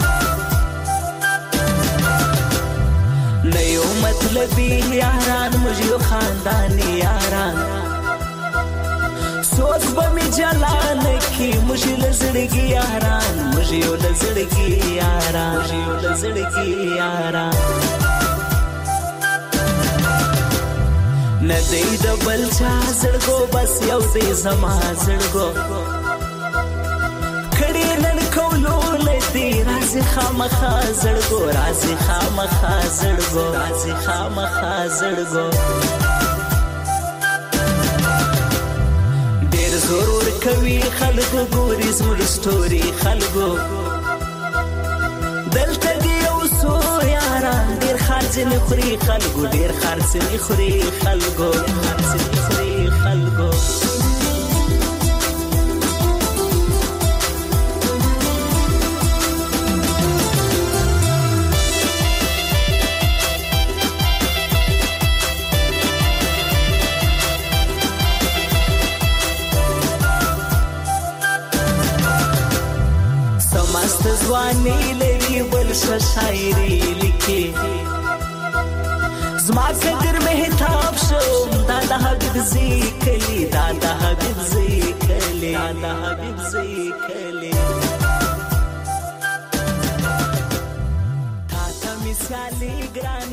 نیو مطلبی یاران مجھو خاندانی یاران سوچ بمی جلان کی مجھے لزڑگی یاران مجھے وژیو لزړګي یارا وژیو لزړګي یارا ندی د بل چا زړګو بس یو دې زما زړګو کړي نن کولو لدی رازي خامخا زړګو رازي خامخا زړګو رازي خامخا زړګو ډېر ضرور کوي خلکو ګوري زموږ ستوري خلکو دلته دی اوسو یارا ډېر خرڅ نه خوري خلکو ډېر خرڅ نه خوري خلکو خرڅ نه خوري خلکو زوانی لري ول شاعري لیکي زما قدر مهتاب شو دا د حبيب زیکلی دا د حبيب زیکلی دا د حبيب زیکلی تا ته مثالي ګران